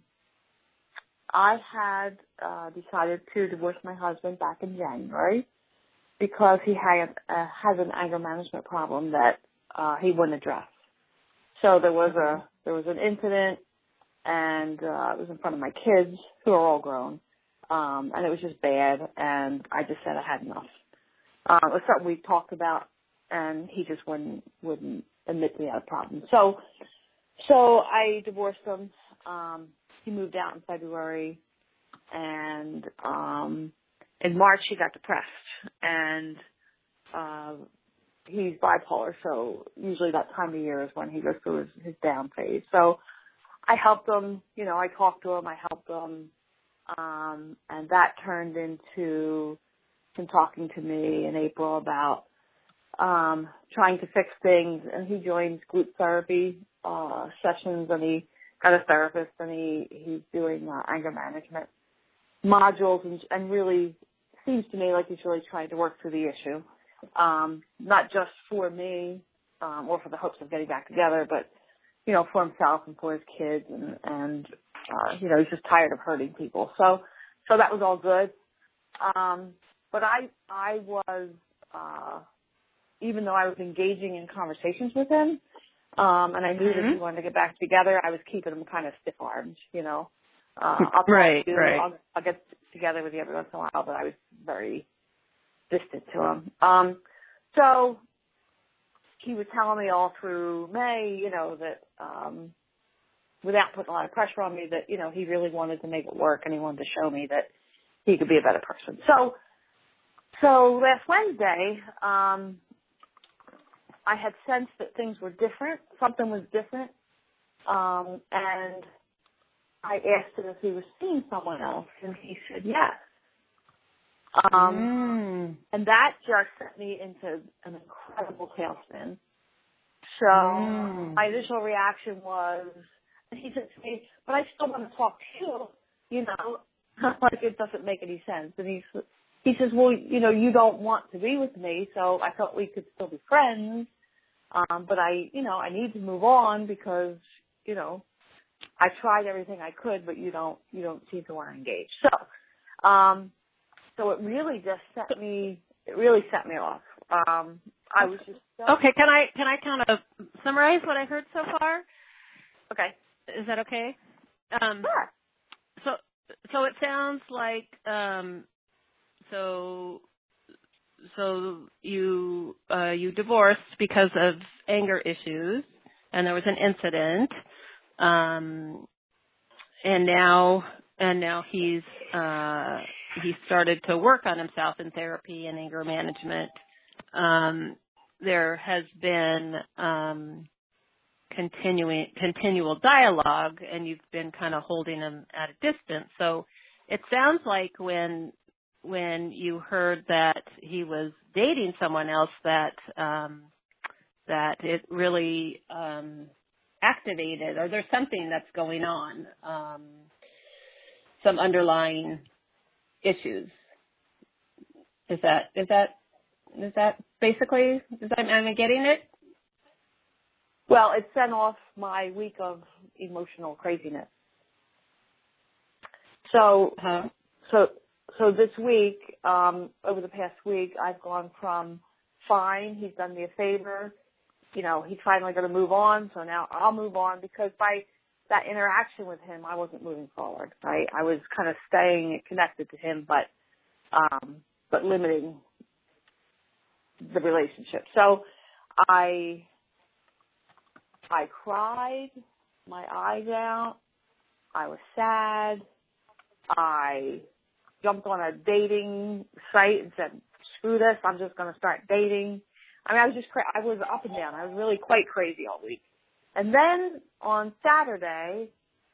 I had uh, decided to divorce my husband back in January because he had uh, has an anger management problem that uh, he wouldn't address. So there was a there was an incident, and uh, it was in front of my kids, who are all grown, um, and it was just bad. And I just said I had enough. Uh, it was something we talked about, and he just wouldn't wouldn't admit to the other problem. So so I divorced him. Um, he moved out in February, and um, in March he got depressed, and uh, he's bipolar, so usually that time of year is when he goes through his, his down phase. So I helped him, you know, I talked to him, I helped him, um, and that turned into him talking to me in April about um, trying to fix things, and he joined group therapy uh, sessions, and he got a therapist, and he, he's doing uh, anger management modules, and, and really seems to me like he's really trying to work through the issue, um, not just for me um, or for the hopes of getting back together, but, you know, for himself and for his kids, and, and uh, you know, he's just tired of hurting people. So, so that was all good. Um, but I, I was, uh, even though I was engaging in conversations with him, um, and I knew mm-hmm. that he wanted to get back together, I was keeping him kind of stiff-armed, you know. Uh, I'll right, you, right. I'll, I'll get together with you every once in a while, but I was very distant to him. Um, so he was telling me all through May, you know, that um, without putting a lot of pressure on me, that, you know, he really wanted to make it work, and he wanted to show me that he could be a better person. So, so last Wednesday, um, I had sensed that things were different. Something was different. Um, and I asked him if he was seeing someone else, and he said yes. Um, mm. And that just sent me into an incredible tailspin. So mm. my initial reaction was, and he said to me, but I still want to talk to you, you know, like it doesn't make any sense. And he, he says, well, you know, you don't want to be with me, so I thought we could still be friends. Um, but I, you know, I need to move on because, you know, I tried everything I could, but you don't, you don't seem to want to engage. So, um, so it really just set me, it really set me off. Um, I was just so okay. Can I, can I kind of summarize what I heard so far? Okay. Is that okay? Um, sure. So, so it sounds like, um, so, so you, uh, you divorced because of anger issues, and there was an incident. Um, and now, and now he's, uh, he started to work on himself in therapy and anger management. Um, there has been, um, continuing, continual dialogue, and you've been kind of holding him at a distance. So it sounds like when, when you heard that he was dating someone else, that, um, that it really, um, activated, or there's something that's going on, um, some underlying issues. Is that, is that, is that basically, is that, am I getting it? Well, it sent off my week of emotional craziness. So, huh? so, so this week, um, over the past week, I've gone from fine, he's done me a favor, you know, he's finally going to move on, so now I'll move on, because by that interaction with him, I wasn't moving forward, right? I was kind of staying connected to him, but, um, but limiting the relationship. So I, I cried my eyes out. I was sad. I jumped on a dating site and said, screw this, I'm just going to start dating. I mean, I was just, cra- I was up and down. I was really quite crazy all week. And then on Saturday,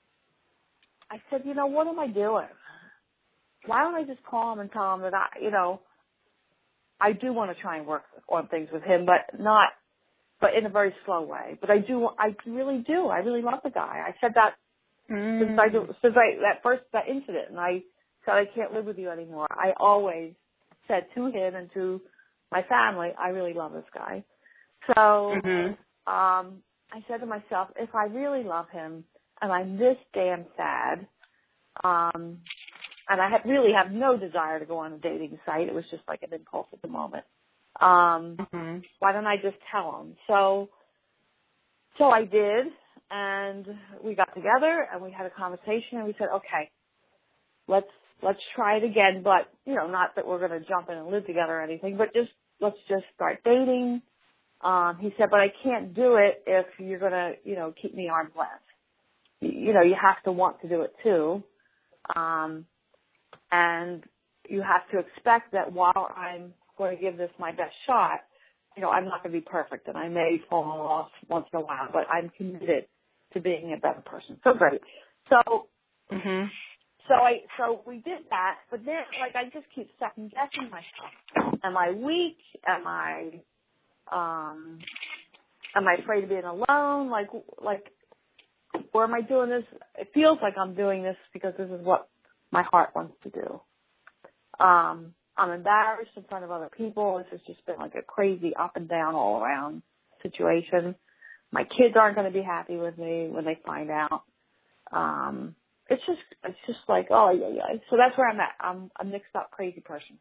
I said, you know, what am I doing? Why don't I just call him and tell him that I, you know, I do want to try and work on things with him, but not, but in a very slow way. But I do, I really do. I really love the guy. I said that mm. since I, since I, that first, that incident, and I said, I can't live with you anymore. I always said to him and to my family, I really love this guy. So, mm-hmm. um, I said to myself, if I really love him and I'm this damn sad, um, and I have, really have no desire to go on a dating site, it was just like an impulse at the moment, um, mm-hmm. why don't I just tell him? So, so I did, and we got together and we had a conversation and we said, okay, let's, let's try it again, but, you know, not that we're going to jump in and live together or anything, but just, let's just start dating. Um, he said, but I can't do it if you're going to, you know, keep me arm's length. You, you know, you have to want to do it too. Um, and you have to expect that while I'm going to give this my best shot, you know, I'm not going to be perfect and I may fall off once in a while, but I'm committed to being a better person. So great. So, mm-hmm. so I, so we did that, but then, like, I just keep second guessing myself. Am I weak? Am I, um, am I afraid of being alone? Like, like, or am I doing this? It feels like I'm doing this because this is what my heart wants to do. Um, I'm embarrassed in front of other people. This has just been like a crazy up and down all around situation. My kids aren't going to be happy with me when they find out. Um, it's just, it's just like, oh yeah, yeah. So that's where I'm at. I'm a mixed up, crazy person.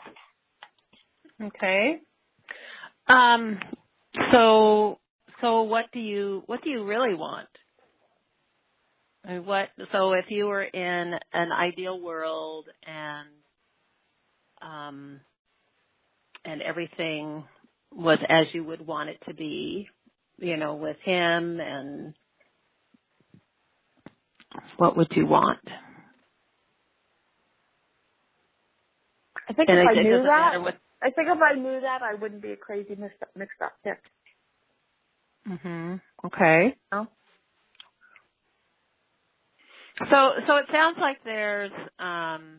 Okay. Um, so, so what do you, what do you really want? I mean, what, so if you were in an ideal world and, um, and everything was as you would want it to be, you know, with him, and what would you want? I think and if I knew that, what, I think if I knew that, I wouldn't be a crazy mixed up, mixed up chick. Mhm. Okay. No? So, so it sounds like there's, um,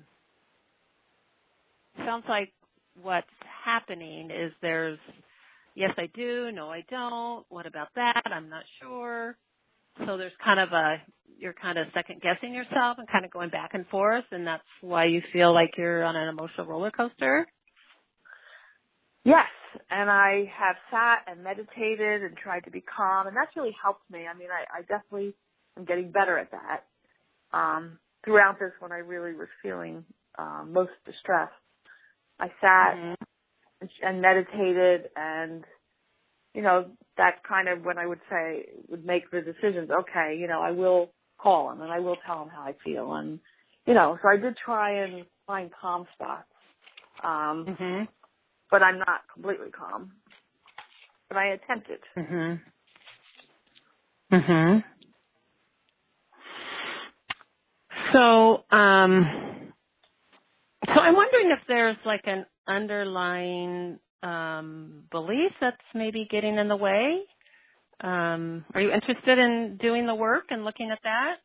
sounds like what's happening is there's, yes, I do, no, I don't. What about that? I'm not sure. So there's kind of a, you're kind of second guessing yourself and kind of going back and forth, and that's why you feel like you're on an emotional roller coaster? Yes, and I have sat and meditated and tried to be calm, and that's really helped me. I mean, I, I definitely am getting better at that. Um, throughout this, when I really was feeling um, most distressed, I sat mm-hmm. and, and meditated, and, you know, that's kind of when I would say, would make the decisions, okay, you know, I will call him and I will tell him how I feel. And, you know, so I did try and find calm spots. Um, mm-hmm. But I'm not completely calm. But I attempted. Mm-hmm. Mm-hmm. So, um, so I'm wondering if there's like an underlying um, belief that's maybe getting in the way. Um, are you interested in doing the work and looking at that?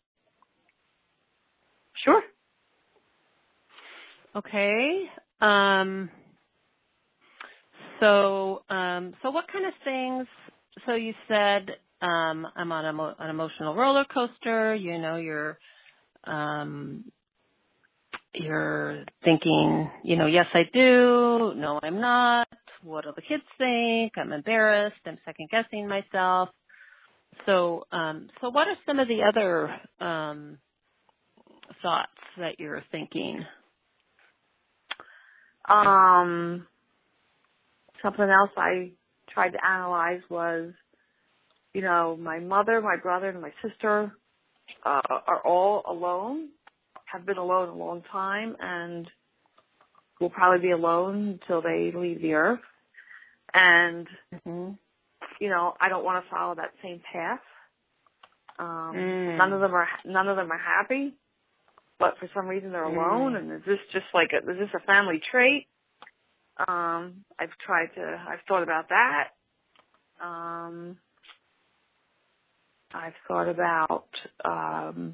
Sure. Okay. Um, so, um, so what kind of things? So you said um, I'm on a, an emotional roller coaster. You know, you're um, you're thinking, you know, yes, I do. No, I'm not. What do the kids think? I'm embarrassed. I'm second guessing myself. So, um, so what are some of the other um, thoughts that you're thinking? Um, something else I tried to analyze was, you know, my mother, my brother, and my sister uh, are all alone, have been alone a long time, and will probably be alone until they leave the earth. And, mm-hmm. you know, I don't want to follow that same path. Um, mm. None of them are none of them are happy, but for some reason they're alone. Mm. And is this just like a, is this a family trait? Um, I've tried to. I've thought about that. Um, I've thought about. Um,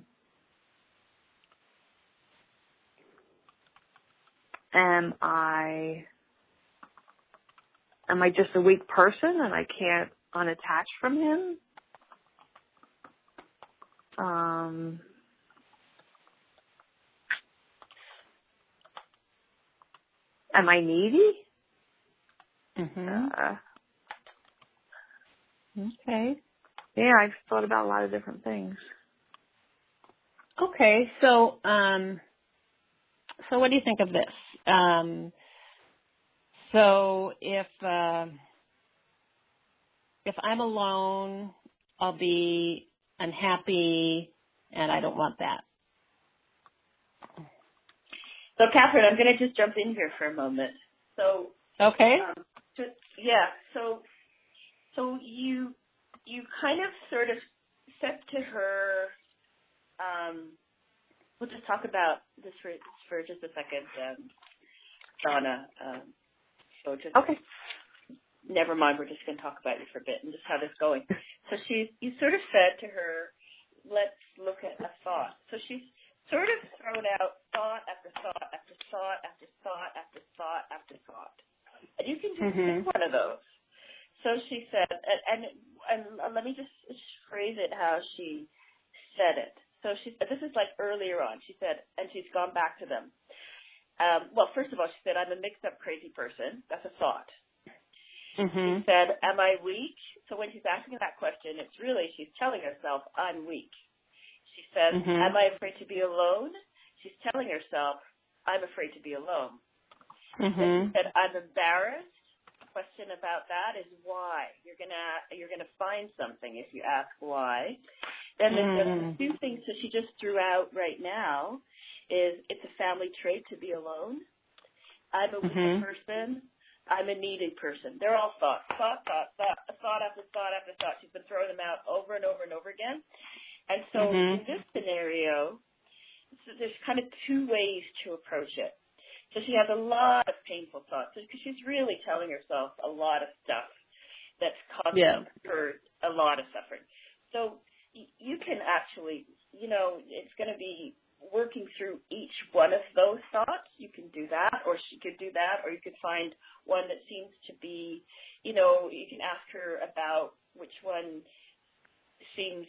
am I? Am I just a weak person and I can't unattach from him? Um, am I needy? Mm-hmm. Uh, okay. Yeah, I've thought about a lot of different things. Okay, so um, so what do you think of this? Um, so if uh, if I'm alone, I'll be unhappy, and I don't want that. So, Catherine, I'm going to just jump in here for a moment. So, okay, um, just, yeah. So, so you you kind of sort of said to her. Um, we'll just talk about this for for just a second, um, Donna. Um, so just okay. Never mind. We're just going to talk about you for a bit and just how this is going. So she, you sort of said to her, "Let's look at a thought." So she's sort of thrown out thought after thought after thought after thought after thought after thought, and you can just mm-hmm. pick one of those. So she said, and, and and let me just phrase it how she said it. So she said, this is like earlier on. She said, and she's gone back to them. Um, well, first of all, she said, "I'm a mixed-up, crazy person." That's a thought. Mm-hmm. She said, "Am I weak?" So when she's asking that question, it's really she's telling herself, "I'm weak." She says, mm-hmm. "Am I afraid to be alone?" She's telling herself, "I'm afraid to be alone." Mm-hmm. Then she said, "I'm embarrassed." The question about that is why. You're gonna you're gonna find something if you ask why. Then the, mm-hmm. the two things that she just threw out right now is it's a family trait to be alone. I'm a weak mm-hmm. person. I'm a needy person. They're all thoughts, thought, thought, thought, thought after thought after thought. She's been throwing them out over and over and over again. And so mm-hmm. in this scenario, so there's kind of two ways to approach it. So she has a lot of painful thoughts because she's really telling herself a lot of stuff that's causing yeah. her a lot of suffering. So y- you can actually, you know, it's going to be working through each one of those thoughts. You can do that, or she could do that, or you could find one that seems to be, you know, you can ask her about which one seems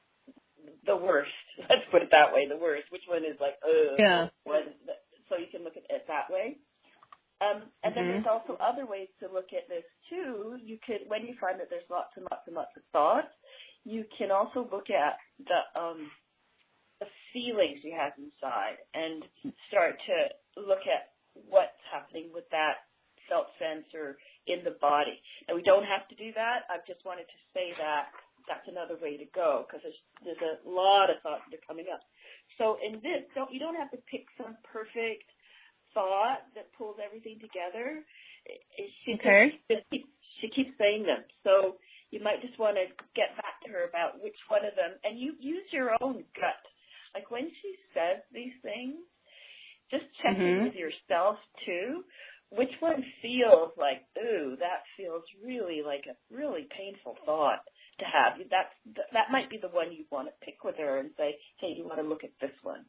the worst. Let's put it that way, the worst. Which one is like, ugh. Yeah. One, so you can look at it that way. Um, and mm-hmm. then there's also other ways to look at this too. You could, when you find that there's lots and lots and lots of thoughts, you can also look at the um, the feelings you have inside and start to look at what's happening with that felt sense or in the body. And we don't have to do that. I just wanted to say that that's another way to go because there's, there's a lot of thoughts that are coming up. So in this, don't you don't have to pick some perfect thought that pulls everything together. She, okay. just, just keep, she keeps saying them. So you might just want to get back to her about which one of them, and you use your own gut. Like when she says these things, just check mm-hmm. in with yourself too. Which one feels like, ooh, that feels really like a really painful thought to have? That that might be the one you want to pick with her and say, hey, you want to look at this one.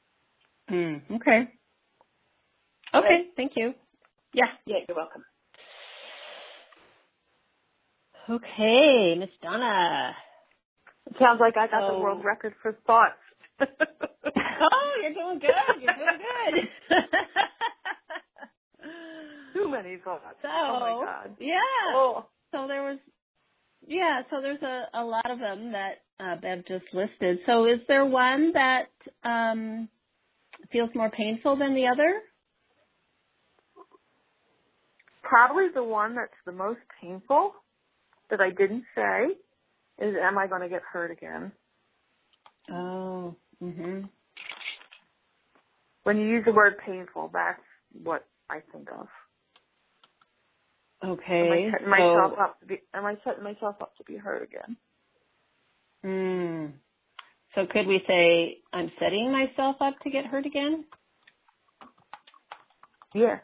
Mm, okay. Okay, okay, thank you. Yeah, yeah, you're welcome. Okay, Miss Donna. It sounds like I got oh. the world record for thoughts. Oh, you're doing good. You're doing good. Too many thoughts. So, oh my God. Yeah. Oh. So there was, yeah. So there's a, a lot of them that uh, Bev just listed. So is there one that um, feels more painful than the other? probably the one that's the most painful that I didn't say is, am I going to get hurt again? Oh. Mhm. When you use the word painful, that's what I think of. Okay. Am I setting so, myself up to be? Am I setting myself up to be hurt again? mm, so could we say I'm setting myself up to get hurt again? Yeah.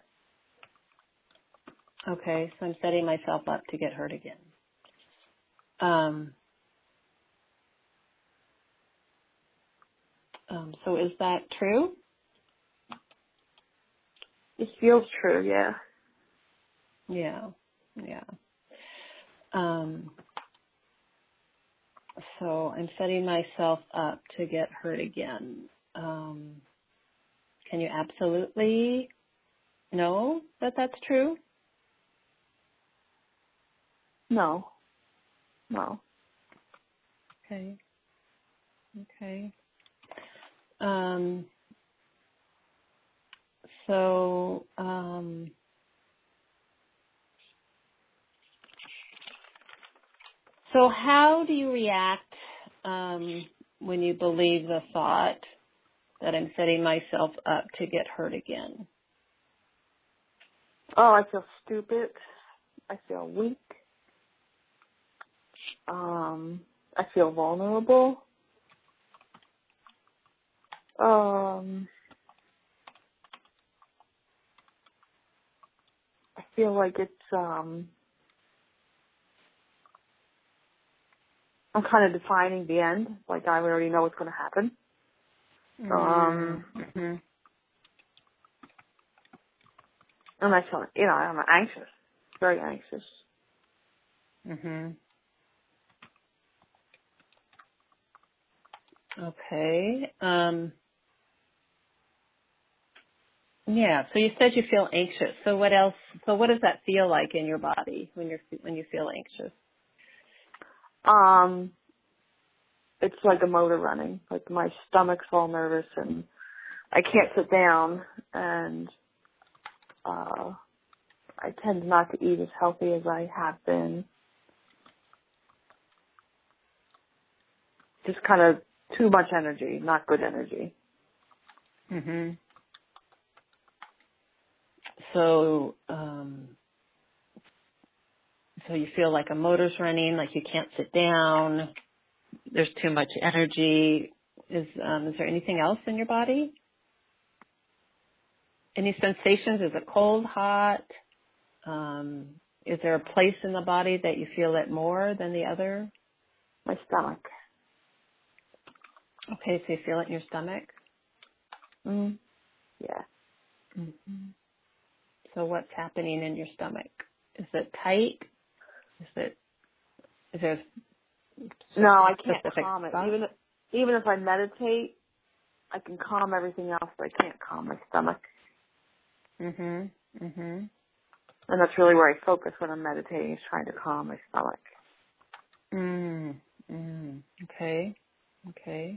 Okay, so I'm setting myself up to get hurt again. Um. Um, so is that true? It feels true, yeah. Yeah, yeah. Um, so I'm setting myself up to get hurt again. Um, can you absolutely know that that's true? No. No. Okay. Okay. Um, so, um, so how do you react um, when you believe the thought that I'm setting myself up to get hurt again? Oh, I feel stupid. I feel weak. Um, I feel vulnerable. Um, I feel like it's, um, I'm kind of defining the end. Like I already know what's going to happen. Um, Mm-hmm. and I feel, you know, I'm anxious. Very anxious. Mm-hmm. Okay. Um, yeah. So you said you feel anxious. So what else? So what does that feel like in your body when you're when you feel anxious? Um, it's like a motor running. Like my stomach's all nervous and I can't sit down, and uh, I tend not to eat as healthy as I have been. Just kind of too much energy, not good energy. Mm-hmm. So, um, so you feel like a motor's running, like you can't sit down. There's too much energy. Is um, is there anything else in your body? Any sensations? Is it cold, hot? Um, is there a place in the body that you feel it more than the other? My stomach. Okay, so you feel it in your stomach? Mm. Yeah. Mm-hmm. So what's happening in your stomach? Is it tight? Is it, is there a No, I can't specific calm it. spot? Even if, even if I meditate, I can calm everything else, but I can't calm my stomach. Mhm. Mhm. And that's really where I focus when I'm meditating, is trying to calm my stomach. Mm. Mm. Okay. Okay.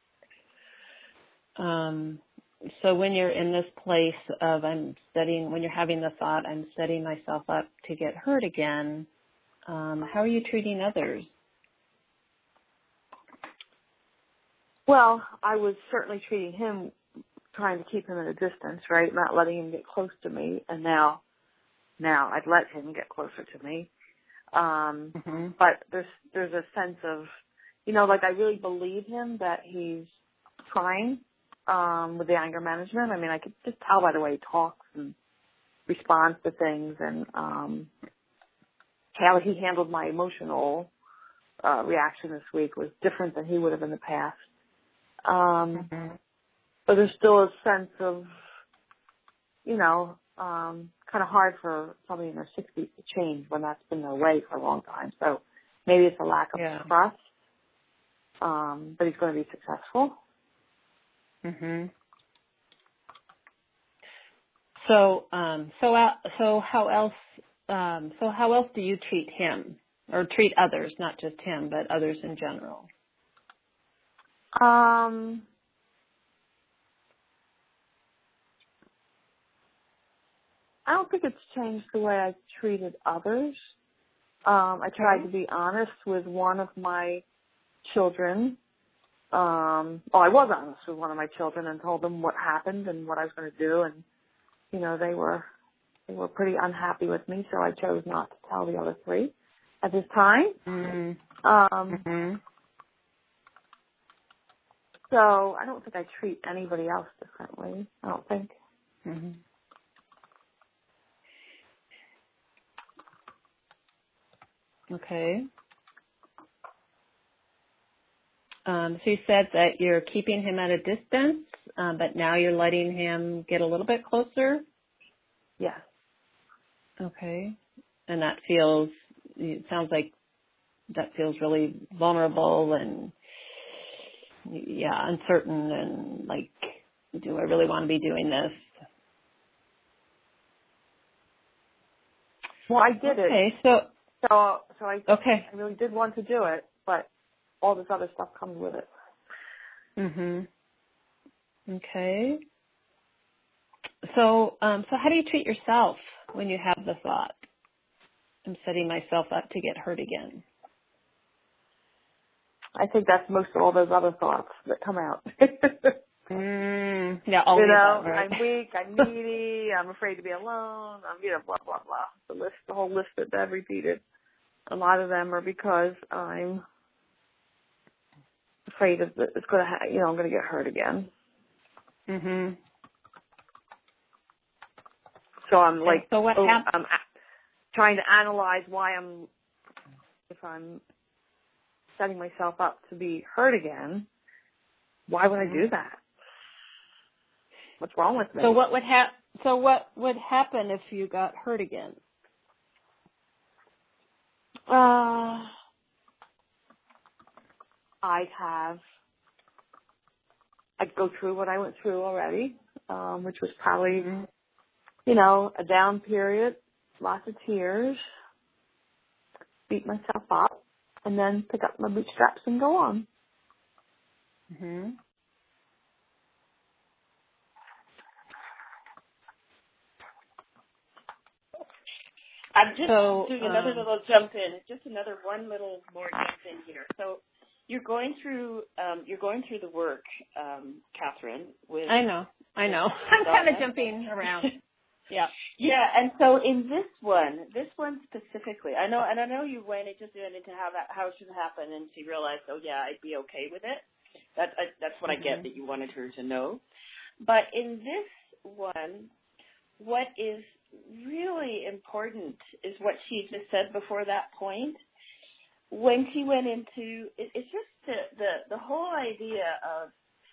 Um. So when you're in this place of I'm setting, when you're having the thought, I'm setting myself up to get hurt again, um, how are you treating others? Well, I was certainly treating him, trying to keep him at a distance, right? Not letting him get close to me. And now, now I'd let him get closer to me. Um, Mm-hmm. but there's, there's a sense of, you know, like I really believe him that he's trying, um, with the anger management. I mean, I could just tell by the way he talks and responds to things, and, um, how he handled my emotional, uh, reaction this week was different than he would have in the past. Um, Mm-hmm. but there's still a sense of, you know, um, kind of hard for somebody in their sixties to change when that's been their way for a long time. So maybe it's a lack of Yeah. trust, um, but he's going to be successful. Mhm. So, um, so, uh, so how else, um, so how else do you treat him, or treat others, not just him, but others in general? Um, I don't think it's changed the way I treated others. Um, I tried to be honest with one of my children. Um, well, I was honest with one of my children and told them what happened and what I was going to do, and you know they were they were pretty unhappy with me, so I chose not to tell the other three at this time. Mm-hmm. Um, Mm-hmm. so I don't think I treat anybody else differently. I don't think. Mm-hmm. Okay. Um, so you said that you're keeping him at a distance, um, but now you're letting him get a little bit closer? Yes. Okay. And that feels, it sounds like that feels really vulnerable and, yeah, uncertain and like, do I really want to be doing this? Well, I did okay, it. So, so, so I, okay. I really did want to do it, but all this other stuff comes with it. Mhm. Okay. So, um, so how do you treat yourself when you have the thought, I'm setting myself up to get hurt again? I think that's most of all those other thoughts that come out. mm, yeah, all you know, about, right? I'm weak, I'm needy, I'm afraid to be alone, I'm, you know, blah, blah, blah. The list, the whole list that I've repeated. A lot of them are because I'm afraid of that it's going to, ha- you know, I'm going to get hurt again. Mhm. So I'm like, so what oh, hap- I'm a- trying to analyze why I'm, if I'm setting myself up to be hurt again, why would I do that? What's wrong with me? So what would hap- So what would happen if you got hurt again? Uh, I'd have, I'd go through what I went through already, um, which was probably, mm-hmm. you know, a down period, lots of tears, beat myself up, and then pick up my bootstraps and go on. Mm-hmm. I'm just so, doing um, another little jump in. Just another one little more jump in here. So you're going through um, you're going through the work, um, Catherine. With I know, I know. I'm kind of jumping around. Yeah. Yeah, and so in this one, this one specifically, I know, and I know you went into went into how that how it should happen, and she realized, oh yeah, I'd be okay with it. That I, that's what mm-hmm. I get that you wanted her to know. But in this one, what is really important is what she just said before that point. When she went into it, it's just the, the the whole idea of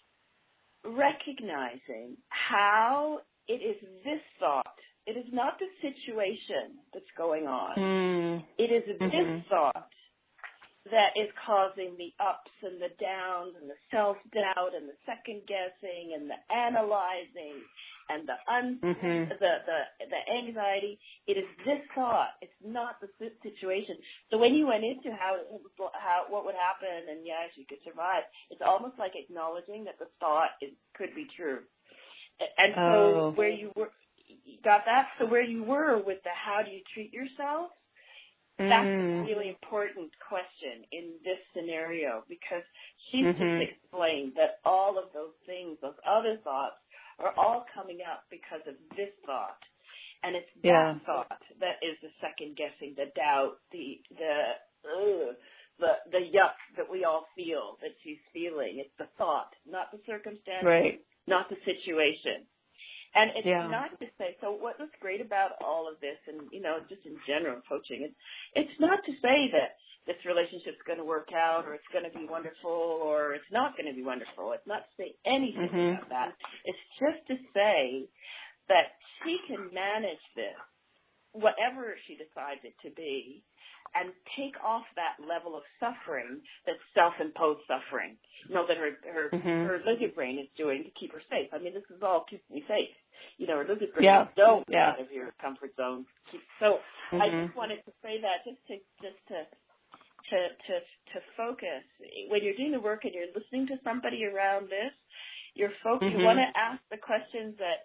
recognizing how it is this thought. It is not the situation that's going on. Mm. It is this mm-hmm. thought that is causing the ups and the downs and the self-doubt and the second-guessing and the analyzing and the un- mm-hmm. the, the the anxiety. It is this thought. It's not the situation. So when you went into how how what would happen and yes, you could survive, it's almost like acknowledging that the thought is could be true. And so oh. where you were, you got that? So where you were with the how do you treat yourself, that's mm. a really important question in this scenario because she's mm-hmm. just explained that all of those things, those other thoughts, are all coming up because of this thought. And it's yeah. that thought that is the second guessing, the doubt, the the ugh, the the yuck that we all feel that she's feeling. It's the thought, not the circumstance. Right. Not the situation. And it's yeah. not to say, so what was great about all of this and, you know, just in general coaching, it's, it's not to say that this relationship's going to work out or it's going to be wonderful or it's not going to be wonderful. It's not to say anything mm-hmm. about that. It's just to say that she can manage this, whatever she decides it to be, and take off that level of suffering that's self-imposed suffering, you know, that her her, mm-hmm. her lizard brain is doing to keep her safe. I mean, this is all keep me safe. You know, her lizard brain yeah. is don't get yeah. out of your comfort zone. So mm-hmm. I just wanted to say that just to just to to to to focus. When you're doing the work and you're listening to somebody around this, you're focused. Mm-hmm. You want to ask the questions that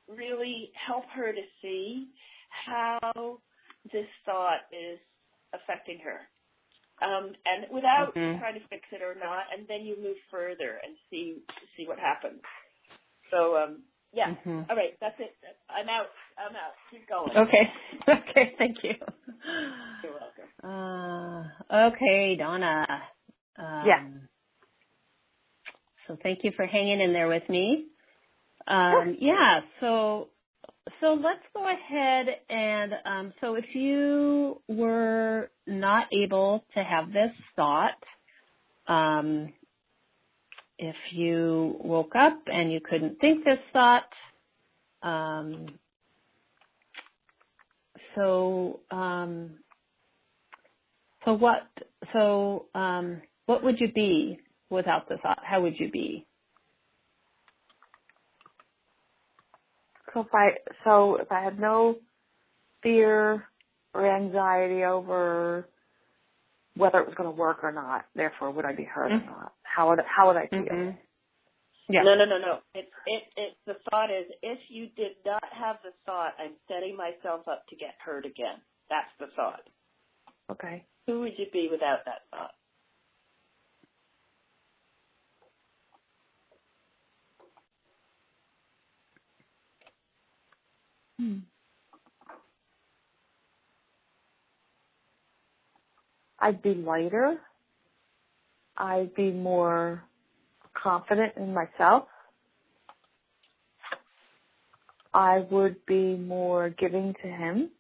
really help her to see how this thought is affecting her. Um, and without mm-hmm. trying to fix it or not, and then you move further and see see what happens. So, um, yeah. Mm-hmm. All right, that's it. I'm out. I'm out. Keep going. Okay. Okay, thank you. You're welcome. Uh, okay, Donna. Um, yeah. So thank you for hanging in there with me. Um, yeah, so so let's go ahead and um, so if you were not able to have this thought, um, if you woke up and you couldn't think this thought, um, so um, so what so um, what would you be without the thought? How would you be? So if I so if I had no fear or anxiety over whether it was going to work or not, therefore would I be hurt mm-hmm. or not? How would how would I feel? Mm-hmm. Yeah. No, no, no, no. It's it it the thought is if you did not have the thought, I'm setting myself up to get hurt again. That's the thought. Okay. Who would you be without that thought? Hmm. I'd be lighter. I'd be more confident in myself. I would be more giving to him.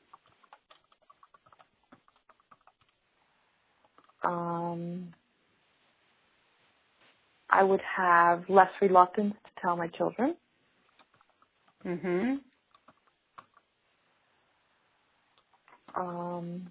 Um, I would have less reluctance to tell my children. Mm-hmm. Um,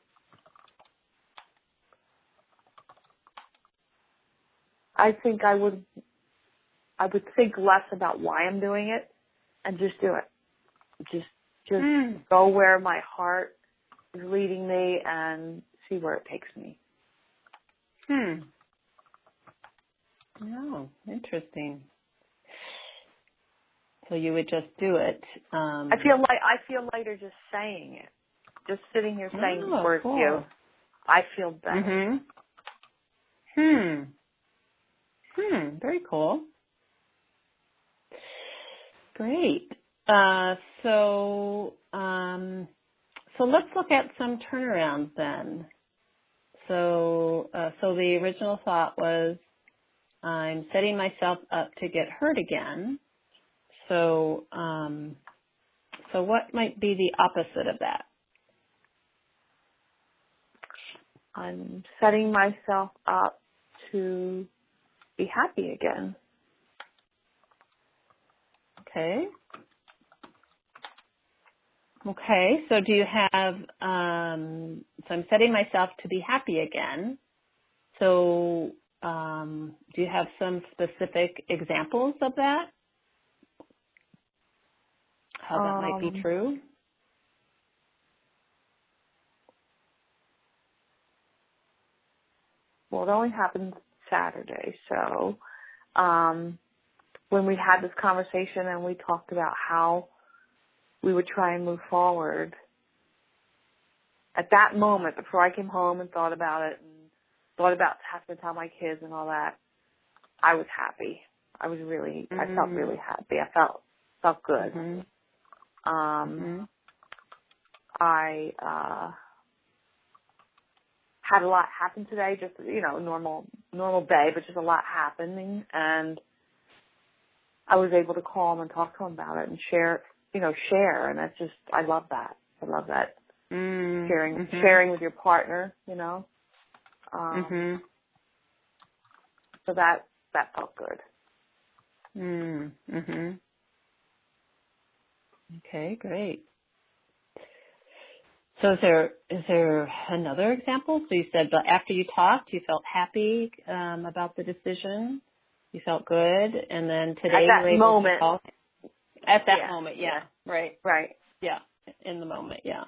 I think I would I would think less about why I'm doing it and just do it. Just just mm. go where my heart is leading me and see where it takes me. Hmm. Oh, interesting. So you would just do it. Um, I feel like I feel lighter just saying it. Just sitting here saying oh, these words cool. to you. I feel better. Mm-hmm. Hmm. Hmm. Very cool. Great. Uh, so, um, so let's look at some turnarounds then. So, uh, so the original thought was, I'm setting myself up to get hurt again. So, um, so what might be the opposite of that? I'm setting myself up to be happy again. Okay. Okay, so do you have, um, so I'm setting myself to be happy again. So um, do you have some specific examples of that? How that um, might be true? Well, it only happened Saturday, so um, when we had this conversation and we talked about how we would try and move forward, at that moment, before I came home and thought about it and thought about having to tell my kids and all that, I was happy. I was really, mm-hmm. I felt really happy. I felt felt good. Mm-hmm. Um, mm-hmm. I uh, had a lot happen today. Just you know, normal normal day, but just a lot happening, and I was able to call him and talk to him about it and share, you know, share, and that's just I love that. I love that. Mm-hmm. Sharing, mm-hmm. sharing with your partner, you know. Um, mm-hmm. So that that felt good. Mm-hmm. Okay, great. So is there is there another example? So you said that after you talked, you felt happy um, about the decision. You felt good, and then today at that you were able moment. to talk. At that yeah. moment, yeah. yeah, right, right, yeah, in the moment, yeah.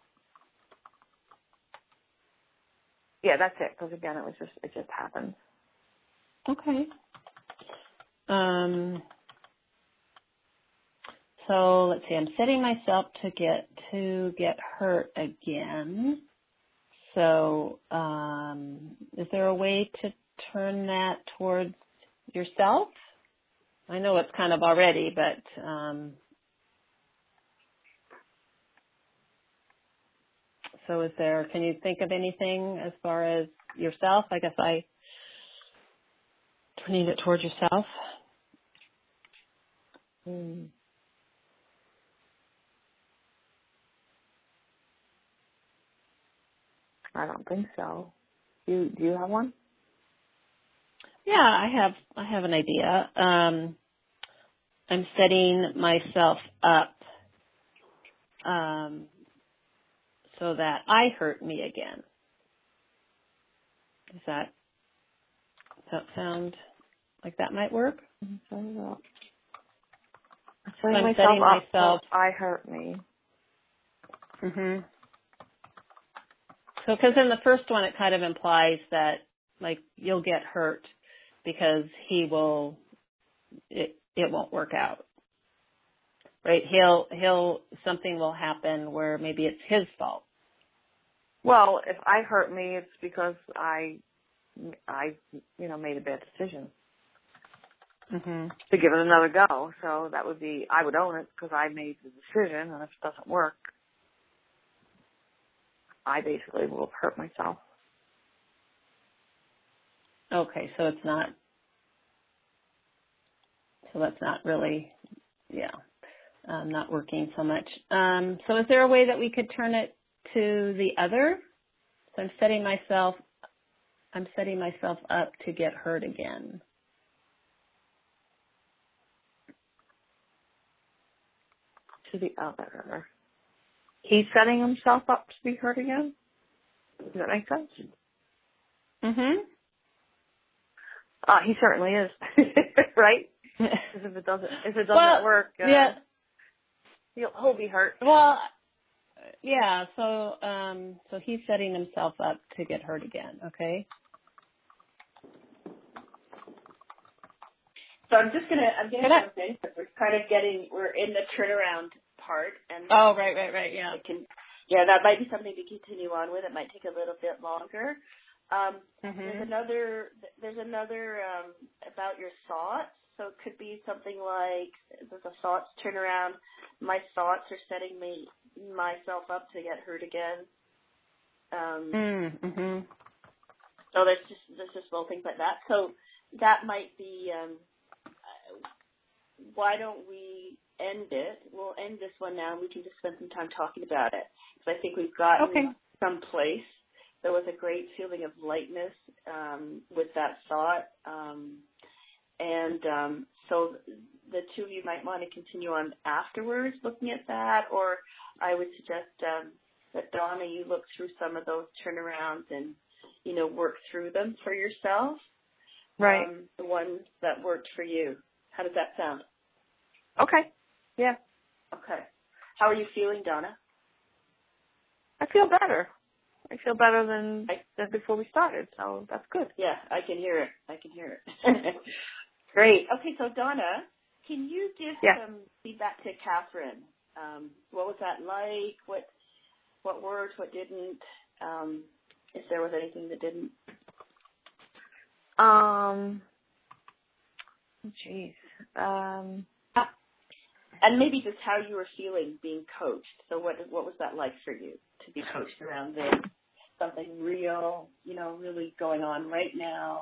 Yeah, that's it. Because again, it was just it just happened. Okay. Um. so let's see, I'm setting myself to get to get hurt again. So um, is there a way to turn that towards yourself? I know it's kind of already, but um, so is there, can you think of anything as far as yourself? I guess I turning it towards yourself. Hmm. I don't think so. You do you have one? Yeah, I have I have an idea. Um, I'm setting myself up um, so that I hurt me again. Does that does that sound like that might work? I'm setting I'm myself setting up myself. so I hurt me. Mhm. So, because in the first one, it kind of implies that like you'll get hurt because he will, it it won't work out, right? He'll he'll something will happen where maybe it's his fault. Well, if I hurt me, it's because I, I, you know, made a bad decision Mhm. to give it another go. So that would be, I would own it because I made the decision, and if it doesn't work, I basically will hurt myself. Okay, so it's not. So that's not really, yeah, um, not working so much. Um, so is there a way that we could turn it to the other? So I'm setting myself, I'm setting myself up to get hurt again. To the other. He's setting himself up to be hurt again? Does that make sense? Mm-hmm. Uh, he certainly is. Right? Because if it doesn't, if it doesn't well, work, uh, yeah. he'll, he'll be hurt. Well, yeah. So, um, so he's setting himself up to get hurt again. Okay. So I'm just gonna I'm gonna jump in because we're kind of getting we're in the turnaround part and oh right right right yeah it can yeah that might be something to continue on with. It might take a little bit longer. Um, mm-hmm. There's another there's another um, about your thoughts. So it could be something like there's a thoughts turnaround. My thoughts are setting me myself up to get hurt again. Um, mm-hmm. So there's just there's just little things like that. So that might be. Um, why don't we end it? We'll end this one now, and we can just spend some time talking about it. Because I think we've gotten okay. someplace. There was a great feeling of lightness um, with that thought. Um, and um, so the two of you might want to continue on afterwards looking at that, or I would suggest um, that, Donna, you look through some of those turnarounds and, you know, work through them for yourself. Right. Um, the ones that worked for you. How does that sound? Okay. Yeah. Okay. How are you feeling, Donna? I feel better. I feel better than, I, than before we started, so that's good. Yeah, I can hear it. I can hear it. Great. Okay, so Donna, can you give yeah. some feedback to Catherine? Um, what was that like? What what worked? What didn't? Um, if there was anything that didn't? Um. Jeez. Um. And maybe just how you were feeling being coached. So what what was that like for you to be coached around this? Something real, you know, really going on right now.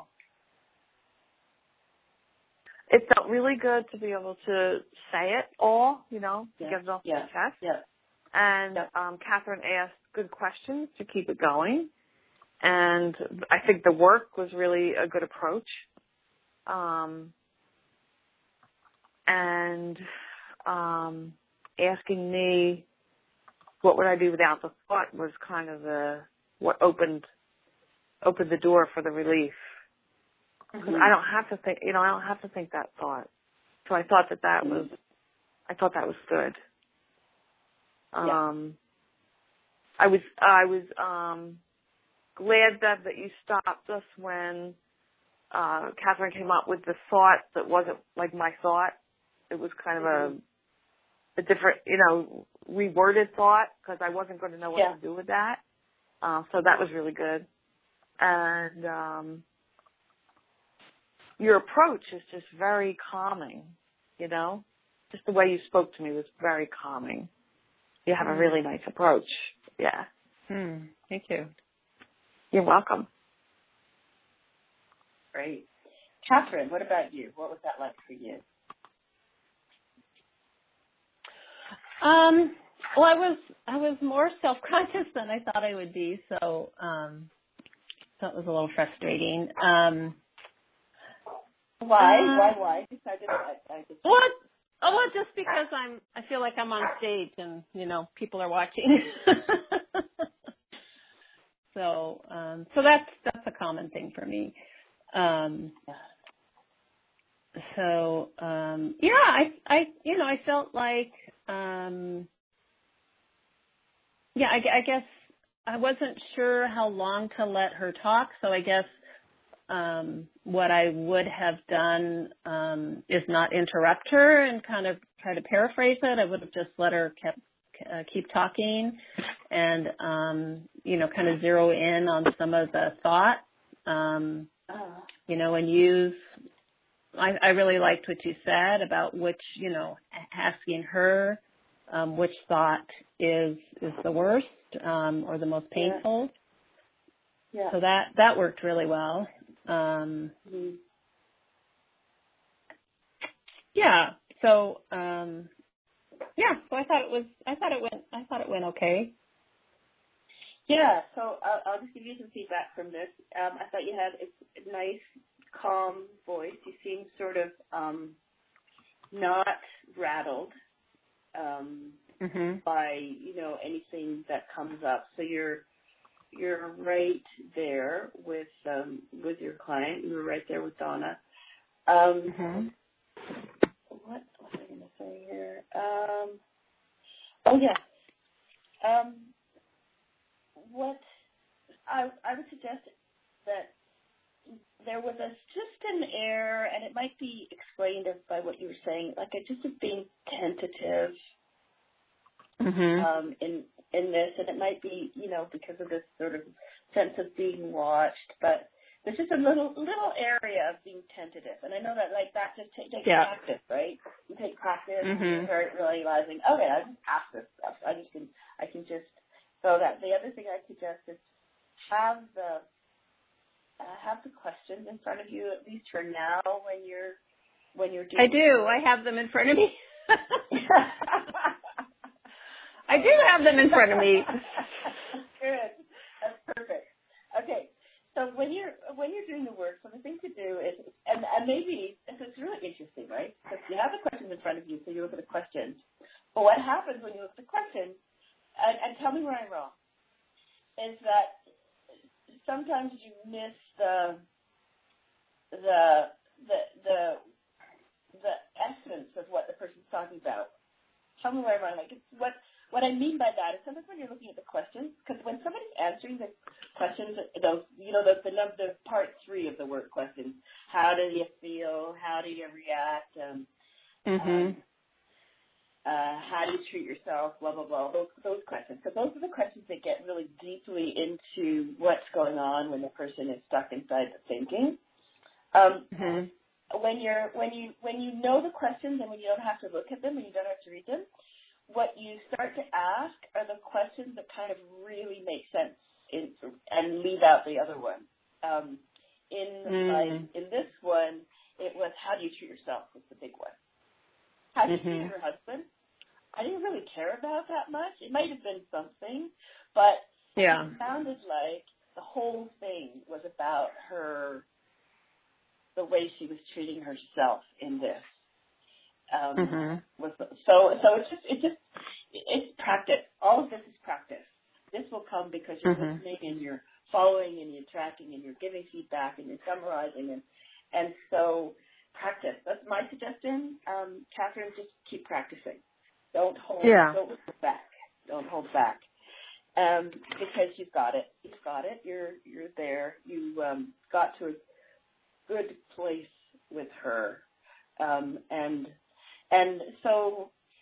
It felt really good to be able to say it all, you know, to yeah. get it off yeah. the chest. Yeah. And yeah. um, Catherine asked good questions to keep it going. And I think the work was really a good approach. Um, and um, asking me what would I do without the thought was kind of the what opened opened the door for the relief. Because Mm-hmm. I don't have to think, you know, I don't have to think that thought. So I thought that that was, I thought that was good. Yeah. Um, I was, I was um, glad that that you stopped us when uh, Catherine came up with the thought that wasn't like my thought. It was kind of mm-hmm. a different, you know, reworded thought because I wasn't going to know what yeah. to do with that. Uh, so that was really good. And um, your approach is just very calming, you know. Just the way you spoke to me was very calming. You have a really nice approach. Yeah. Hmm. Thank you. You're welcome. Great. Catherine, what about you? What was that like for you? Um, well, I was I was more self-conscious than I thought I would be, so um, that was a little frustrating. Um, why? Uh, why? Why? I just, I, I just, what? Oh, well, just because I'm, I feel like I'm on stage and, you know, people are watching. so, um, so that's, that's a common thing for me. Um, so, um, yeah, I, I, you know, I felt like, um, yeah, I, I guess I wasn't sure how long to let her talk. So I guess, Um, what I would have done um, is not interrupt her and kind of try to paraphrase it. I would have just let her kept, uh, keep talking and, um, you know, kind of zero in on some of the thought, um, you know, and use, I, I really liked what you said about which, you know, asking her um, which thought is, is the worst um, or the most painful. Yeah. Yeah. So that, that worked really well. Um, mm-hmm. yeah. So, um, yeah. So I thought it was. I thought it went. I thought it went okay. Yeah. So I'll, I'll just give you some feedback from this. Um, I thought you had a nice, calm voice. You seemed sort of um, not rattled um, Mm-hmm. by you know anything that comes up. So you're you're right there with um, with your client. You were right there with Donna. Um, Mm-hmm. What was I going to say here? Um, oh, yeah. Um, what I, I would suggest that there was a, just an air, and it might be explained by what you were saying, like a, just of being tentative Mm-hmm. um, in in this, and it might be, you know, because of this sort of sense of being watched, but there's just a little little area of being tentative, and I know that like that just takes Yeah. practice, right? You take practice, Mm-hmm. and you start realizing, okay, I just ask this stuff. I just can, I can just. So that the other thing I suggest is have the uh, have the questions in front of you at least for now when you're when you're doing. I do. I have them in front of me. I do have them in front of me. Good. That's perfect. Okay. So when you're when you're doing the work, so the thing to do is, and, and maybe this is really interesting, right? Because you have the questions in front of you, so you look at the questions. But what happens when you look at the questions, and, and tell me where I'm wrong, is that sometimes you miss the the the the the essence of what the person's talking about. Tell me where I'm wrong. Like it's what. What I mean by that is sometimes when you're looking at the questions, because when somebody's answering the questions, those you know the the, num- the part three of the word questions, how do you feel? How do you react? Um, Mm-hmm. um, uh, how do you treat yourself? Blah blah blah. Those those questions, because those are the questions that get really deeply into what's going on when the person is stuck inside the thinking. Um, Mm-hmm. When you're when you when you know the questions and when you don't have to look at them and you don't have to read them. What you start to ask are the questions that kind of really make sense in, and leave out the other one. Um, in mm. my, in this one, it was how do you treat yourself was the big one. How do you Mm-hmm. treat your husband? I didn't really care about that much. It might have been something, but Yeah. it sounded like the whole thing was about her, the way she was treating herself in this. Um, Mm-hmm. was, so, so it's just, it just, it's practice. All of this is practice. This will come because you're Mm-hmm. listening and you're following and you're tracking and you're giving feedback and you're summarizing and, and so practice. That's my suggestion. Um, Catherine, just keep practicing. Don't hold, Yeah. don't hold back. Don't hold back. Um, because you've got it. You've got it. You're, you're there. You, um, got to a good place with her. Um, and, And so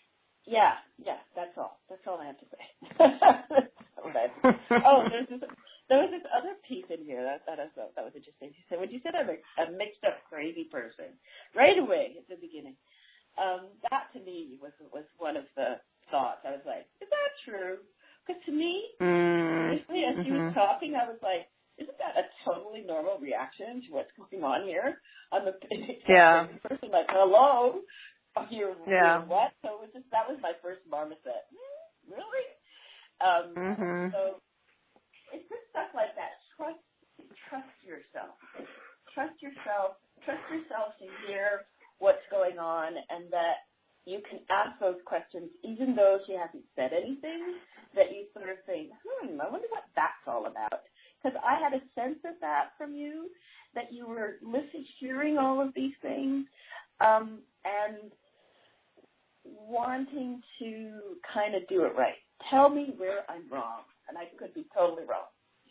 Yeah, yeah, that's all. That's all I have to say. That's what I have to say. Oh, there's this, there was this other piece in here that, that I thought that was interesting. She said, when you said I'm a, a mixed up crazy person, right away at the beginning, um, that to me was was one of the thoughts. I was like, is that true? Because to me, mm, initially as mm-hmm. she was talking, I was like, isn't that a totally normal reaction to what's going on here? I'm a mixed up Yeah. crazy person. Like, hello. You're, Yeah. you're what? So it was just, that was my first marmoset. Really? Um, Mm-hmm. so it's just stuff like that. Trust, trust yourself. Trust yourself. Trust yourself to hear what's going on, and that you can ask those questions even though she hasn't said anything, that you sort of think, hmm, I wonder what that's all about. Because I had a sense of that from you, that you were listening, hearing all of these things, um, and wanting to kind of do it right. Tell me where I'm wrong, and I could be totally wrong.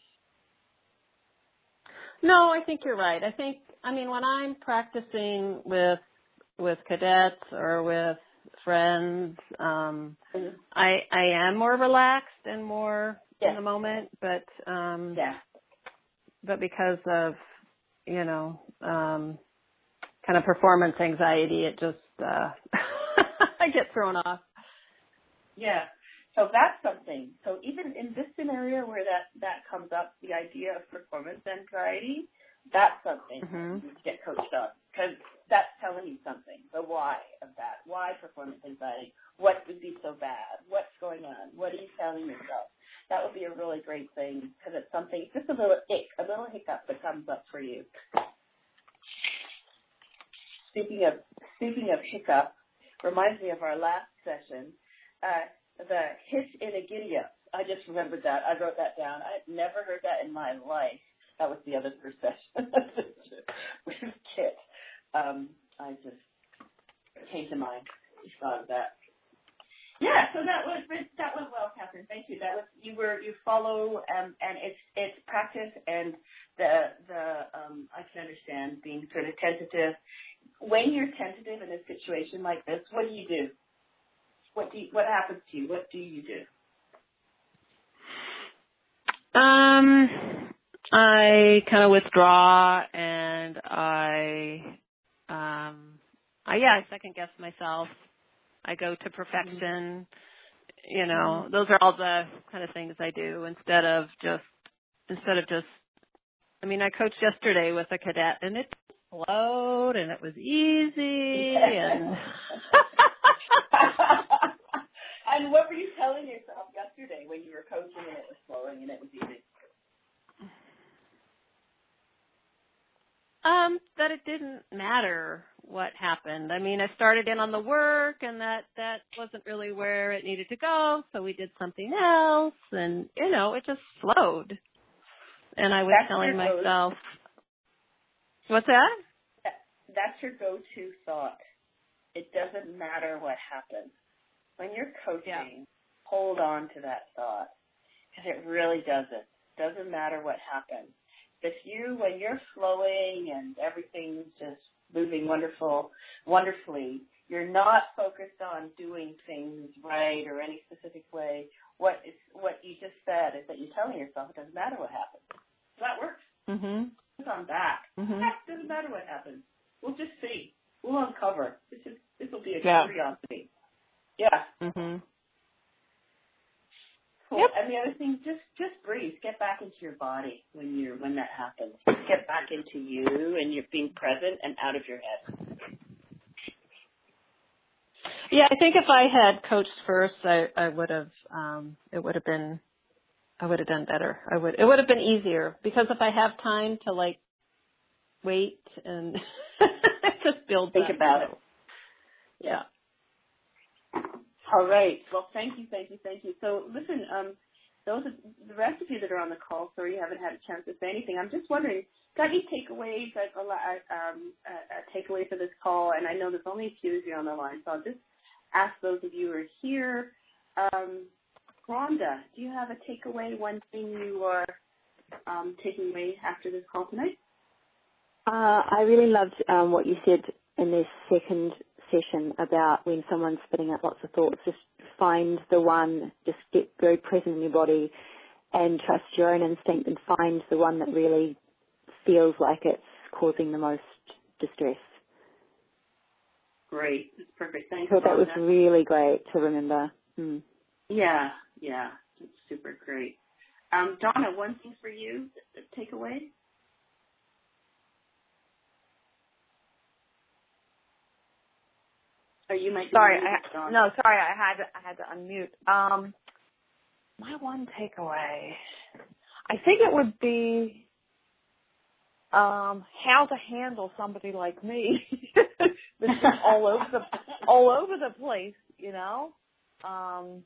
No, I think you're right. I think, I mean, when I'm practicing with with cadets or with friends, um, mm-hmm. I I am more relaxed and more yeah. in the moment, but um, yeah. but because of, you know, um, kind of performance anxiety, it just uh, I get thrown off. Yeah. So that's something. So even in this scenario where that, that comes up, the idea of performance anxiety, that's something mm-hmm. you need to get coached on, because that's telling you something, the why of that. Why performance anxiety? What would be so bad? What's going on? What are you telling yourself? That would be a really great thing, because it's something, just a little ick, a little hiccup that comes up for you. Speaking of speaking of hiccup, reminds me of our last session, uh, the hitch in a giddy-up. I just remembered that. I wrote that down. I had never heard that in my life. That was the other first session with Kit. Um, I just came to mind. I thought of that. Yeah, so that was that went well, Catherine. Thank you. That was you were you follow um, and it's it's practice, and the the um, I can understand being sort of tentative. When you're tentative in a situation like this, what do you do? What do you, what happens to you? What do you do? Um, I kind of withdraw, and I, um, I yeah, I second guess myself. I go to perfection. You know, those are all the kind of things I do instead of just instead of just. I mean, I coached yesterday with a cadet, and it flowed, and it was easy, and. And what were you telling yourself yesterday when you were coaching and it was flowing and it was easy? Um, that it didn't matter what happened. I mean, I started in on the work, and that that wasn't really where it needed to go, so we did something else, and, you know, it just flowed. And I was That's telling myself, what's that? that? That's your go-to thought. It doesn't matter what happens. When you're coaching, yeah. hold on to that thought, because it really doesn't. Doesn't matter what happens. If you, when you're flowing and everything's just moving wonderful, wonderfully, you're not focused on doing things right or any specific way. What is what you just said is that you're telling yourself it doesn't matter what happens. So that works. Mm-hmm. It's on back. Mm-hmm. It doesn't matter what happens. We'll just see. We'll uncover. This is this will be a yeah. curiosity. Yeah. Mhm. Cool. Yep. And the other thing, just just breathe. Get back into your body when you when that happens. Get back into you, and you're being present and out of your head. Yeah, I think if I had coached first, I, I would have. Um, it would have been. I would have done better. I would. It would have been easier, because if I have time to like wait and just build. Think that, about you know. it. Yeah. All right. Well, thank you, thank you, thank you. So, listen, um, those are, the rest of you that are on the call, sorry you haven't had a chance to say anything. I'm just wondering, got any takeaways, a, um, a, a takeaway for this call? And I know there's only a few of you on the line, so I'll just ask those of you who are here. Um, Rhonda, do you have a takeaway, one thing you are um, taking away after this call tonight? Uh, I really loved um, what you said in the second session about when someone's spitting out lots of thoughts, just find the one, just get very present in your body and trust your own instinct and find the one that really feels like it's causing the most distress. Great. That's perfect. Thanks. I thought that was really great to remember. Mm. Yeah, yeah. That's super great. Um, Donna, one thing for you, take away? Or you might be sorry, muted, I, Donna. no, sorry, I had to, I had to unmute. Um, my one takeaway, I think it would be um, how to handle somebody like me that's just all over the all over the place, you know. Um,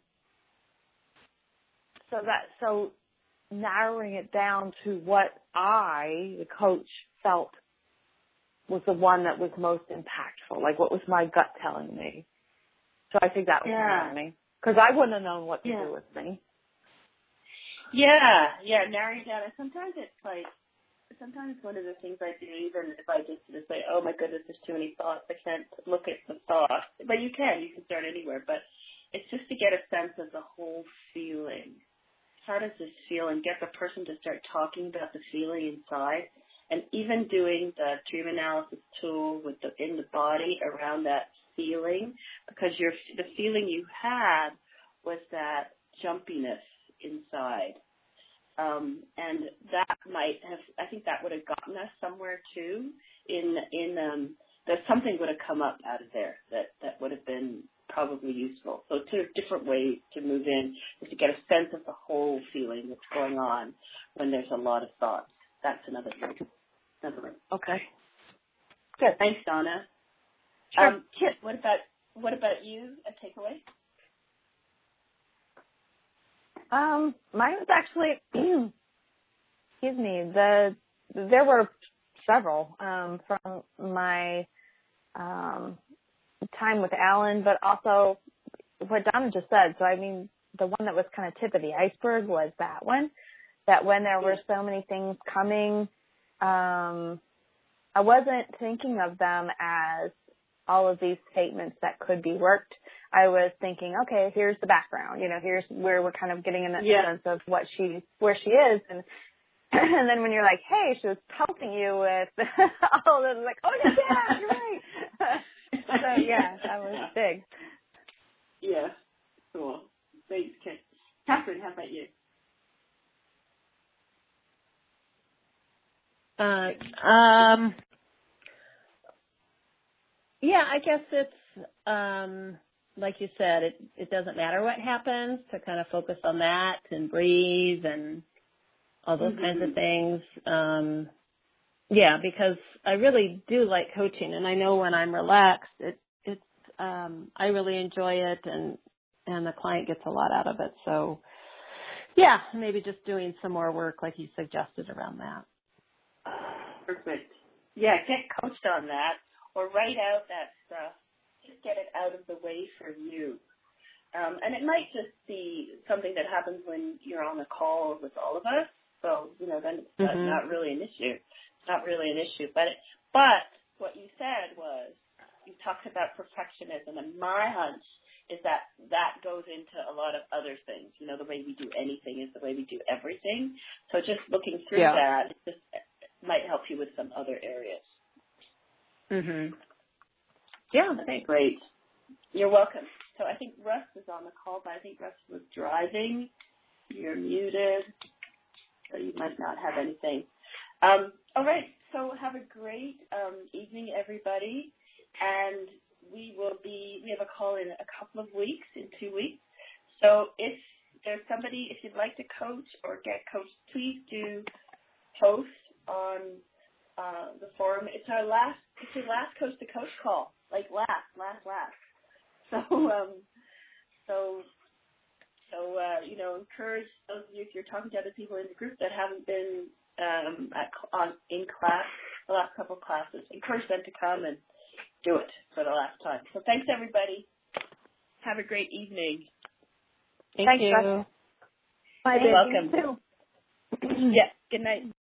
so that so narrowing it down to what I, the coach, felt was the one that was most impactful. Like, what was my gut telling me? So I think that was yeah. me, because I wouldn't have known what to yeah. do with me. Yeah, yeah, narrowing down. And sometimes it's like, sometimes one of the things I do, even if I just sort of say, oh my goodness, there's too many thoughts, I can't look at the thoughts. But you can, you can start anywhere. But it's just to get a sense of the whole feeling. How does this feel? And get the person to start talking about the feeling inside. And even doing the dream analysis tool with the in the body around that feeling, because your the feeling you had was that jumpiness inside. Um, and that might have, I think that would have gotten us somewhere too. In, in, um, that something would have come up out of there that, that would have been probably useful. So two different ways to move in is to get a sense of the whole feeling that's going on when there's a lot of thoughts. That's another thing. Another way. Okay. Good. Thanks, Donna. Sure. Um, Kit, what about, what about you? A takeaway? Um, mine was actually, excuse me, the there were several um, from my um, time with Alan, but also what Donna just said. So, I mean, the one that was kind of tip of the iceberg was that one, that when there were so many things coming, um, I wasn't thinking of them as all of these statements that could be worked. I was thinking, okay, here's the background. You know, here's where we're kind of getting in that yeah. sense of what she, where she is. And, and then when you're like, hey, she was pelting you with all of this, like, oh, yeah, you're right. So, yeah, that was big. Yeah, cool. Thanks, Kit. Catherine, how about you? Uh, um, yeah, I guess it's, um, like you said, it, it doesn't matter what happens, to kind of focus on that and breathe and all those mm-hmm. kinds of things. Um, yeah, because I really do like coaching, and I know when I'm relaxed, it, it's, um, I really enjoy it, and, and the client gets a lot out of it. So, yeah, maybe just doing some more work like you suggested around that. Perfect. Yeah, get coached on that, or write out that stuff. Just get it out of the way for you. Um, and it might just be something that happens when you're on a call with all of us. So, you know, then it's mm-hmm. not, not really an issue. It's not really an issue. But, it, but what you said was, you talked about perfectionism, and my hunch is that that goes into a lot of other things. You know, the way we do anything is the way we do everything. So just looking through yeah. that, it just might help you with some other areas. Mm-hmm. Yeah, okay, great. You're welcome. So I think Russ is on the call, but I think Russ was driving. You're muted, so you might not have anything. Um, all right, so have a great um, evening, everybody. And we will be, we have a call in a couple of weeks, in two weeks. So if there's somebody, if you'd like to coach or get coached, please do post on uh, the forum. It's our last, it's your last coach to coach call. Like last, last, last. So, um, so, so, uh, you know, encourage those of you, if you're talking to other people in the group that haven't been um, at, on, in class, the last couple of classes, encourage them to come and do it for the last time. So thanks, everybody. Have a great evening. Thank Thanks, you. Bye, You're welcome. Yeah, good night.